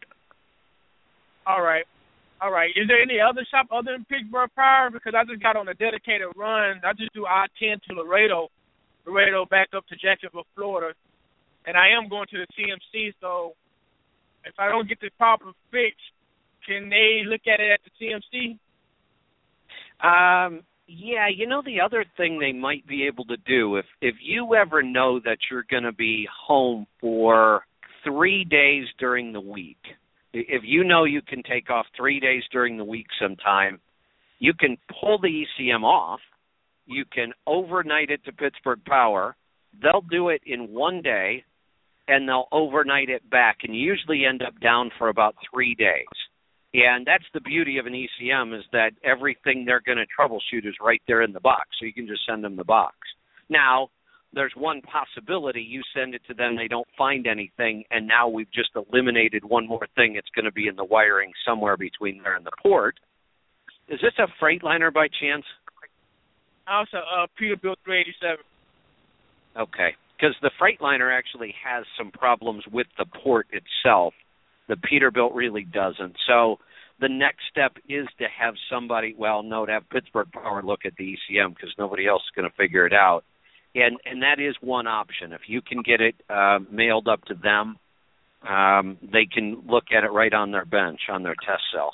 All right. All right. Is there any other shop other than Pittsburgh Power? Because I just got on a dedicated run. I just do I ten to Laredo, Laredo back up to Jacksonville, Florida. And I am going to the C M C, so if I don't get the problem fixed, can they look at it at the C M C? Um, yeah, you know, the other thing they might be able to do, if, if you ever know that you're going to be home for three days during the week, if you know you can take off three days during the week sometime, you can pull the E C M off, you can overnight it to Pittsburgh Power, they'll do it in one day, and they'll overnight it back, and you usually end up down for about three days. And that's the beauty of an E C M is that everything they're going to troubleshoot is right there in the box, so you can just send them the box. Now, there's one possibility. You send it to them, they don't find anything, and now we've just eliminated one more thing. It's going to be in the wiring somewhere between there and the port. Is this a Freightliner by chance? Also, uh, Peterbilt three eighty-seven. Okay, because the Freightliner actually has some problems with the port itself. The Peterbilt really doesn't. So the next step is to have somebody, well, no, to have Pittsburgh Power look at the E C M because nobody else is going to figure it out. And and that is one option. If you can get it uh, mailed up to them, um, they can look at it right on their bench, on their test cell.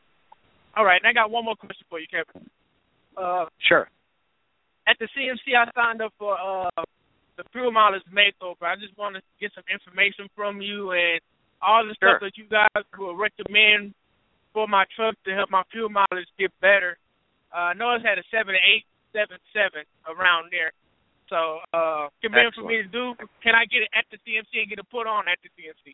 All right, and I got one more question for you, Kevin. Uh, sure. At the C M C, I signed up for uh, the fuel mileage makeover. I just want to get some information from you and all the sure. stuff that you guys will recommend for my truck to help my fuel mileage get better. Uh, I know it's had a seven eight seven seven around there. So, uh, give me for me to do. Can I get it at the C M C and get it put on at the C M C?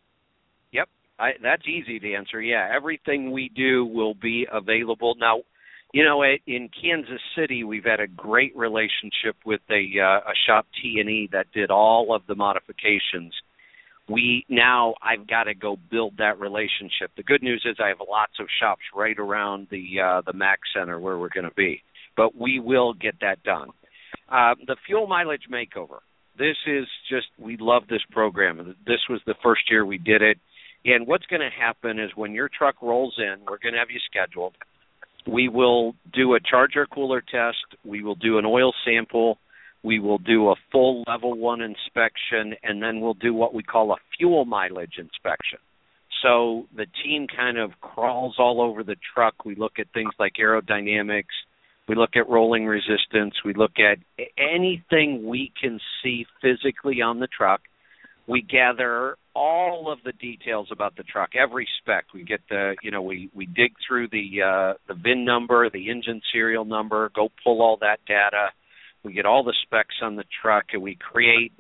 Yep, I, that's easy to answer. Yeah, everything we do will be available. Now, you know, in Kansas City, we've had a great relationship with a, uh, a shop T and E that did all of the modifications. We now, I've got to go build that relationship. The good news is I have lots of shops right around the uh, the Mac Center where we're going to be, but we will get that done. Uh, the fuel mileage makeover. This is just, we love this program. This was the first year we did it. And what's going to happen is when your truck rolls in, we're going to have you scheduled. We will do a charger cooler test. We will do an oil sample. We will do a full level one inspection, and then we'll do what we call a fuel mileage inspection. So the team kind of crawls all over the truck. We look at things like aerodynamics. We look at rolling resistance. We look at anything we can see physically on the truck. We gather all of the details about the truck, every spec. We get the, you know, we, we dig through the uh, the V I N number, the engine serial number, go pull all that data. We get all the specs on the truck, and we create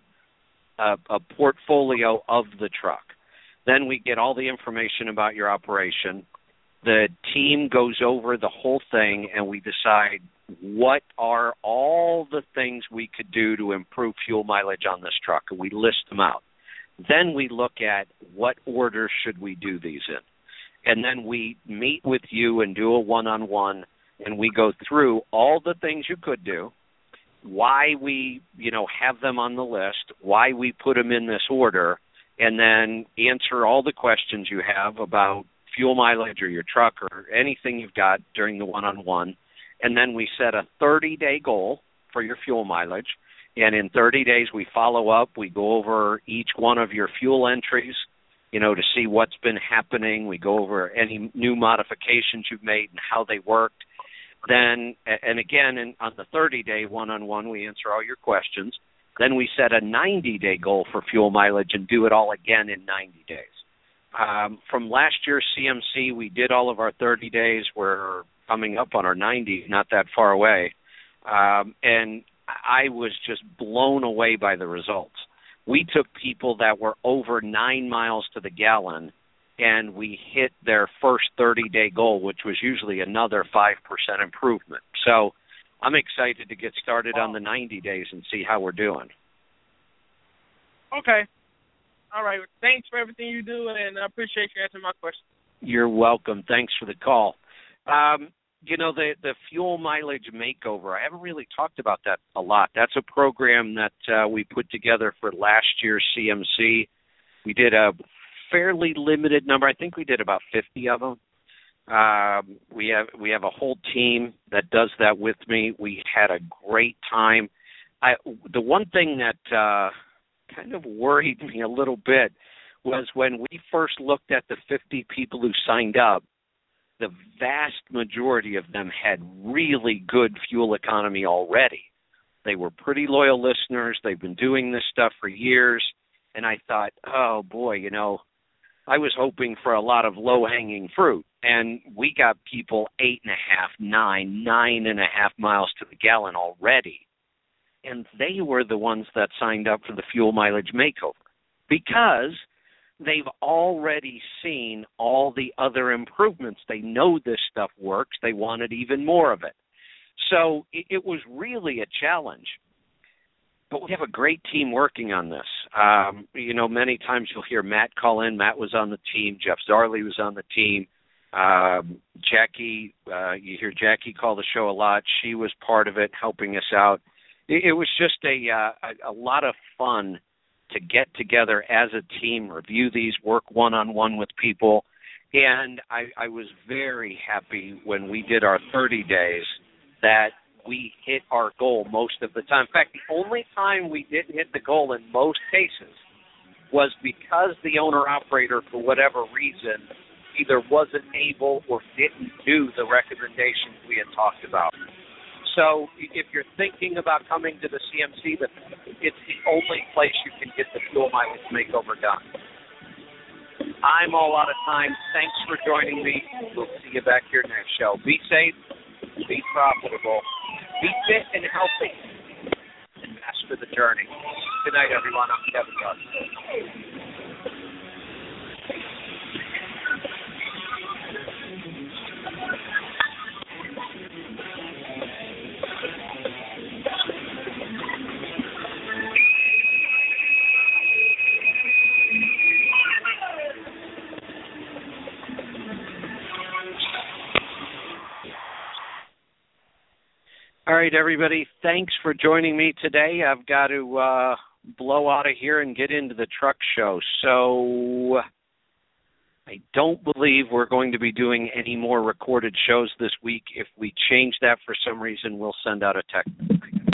a, a portfolio of the truck. Then we get all the information about your operation. The team goes over the whole thing, and we decide what are all the things we could do to improve fuel mileage on this truck, and we list them out. Then we look at what order should we do these in. And then we meet with you and do a one-on-one, and we go through all the things you could do, why we, you know, have them on the list, why we put them in this order, and then answer all the questions you have about fuel mileage or your truck or anything you've got during the one-on-one. And then we set a thirty-day goal for your fuel mileage. And in thirty days, we follow up. We go over each one of your fuel entries, you know, to see what's been happening. We go over any new modifications you've made and how they worked. Then, and again, in, on the thirty-day one-on-one, we answer all your questions. Then we set a ninety-day goal for fuel mileage and do it all again in ninety days. Um, from last year's C M C, we did all of our thirty days. We're coming up on our ninety, not that far away. Um, and I was just blown away by the results. We took people that were over nine miles to the gallon, and we hit their first thirty-day goal, which was usually another five percent improvement. So I'm excited to get started on the ninety days and see how we're doing. Okay. All right. Thanks for everything you do, and I appreciate you answering my question. You're welcome. Thanks for the call. Um, you know, the, the fuel mileage makeover, I haven't really talked about that a lot. That's a program that uh, we put together for last year's C M C. We did a fairly limited number. I think we did about fifty of them. Um, we have we have a whole team that does that with me. We had a great time. I, the one thing that uh, kind of worried me a little bit was when we first looked at the fifty people who signed up, the vast majority of them had really good fuel economy already. They were pretty loyal listeners. They've been doing this stuff for years. And I thought, oh, boy, you know, I was hoping for a lot of low-hanging fruit. And we got people eight and a half, nine, nine and a half miles to the gallon already. And they were the ones that signed up for the fuel mileage makeover because they've already seen all the other improvements. They know this stuff works. They wanted even more of it. So it, it was really a challenge. But we have a great team working on this. Um, you know, many times you'll hear Matt call in. Matt was on the team. Jeff Zarley was on the team. Um, Jackie, uh, you hear Jackie call the show a lot. She was part of it, helping us out. It, it was just a, uh, a, a lot of fun to get together as a team, review these, work one-on-one with people. And I, I was very happy when we did our thirty days that we hit our goal most of the time. In fact, the only time we didn't hit the goal in most cases was because the owner-operator, for whatever reason, either wasn't able or didn't do the recommendations we had talked about. So if you're thinking about coming to the C M C, it's the only place you can get the fuel mileage makeover done. I'm all out of time. Thanks for joining me. We'll see you back here next show. Be safe, be profitable, be fit and healthy, and master the journey. Good night, everyone. I'm Kevin Russ. All right, everybody, thanks for joining me today. I've got to uh, blow out of here and get into the truck show. So I don't believe we're going to be doing any more recorded shows this week. If we change that for some reason, we'll send out a text.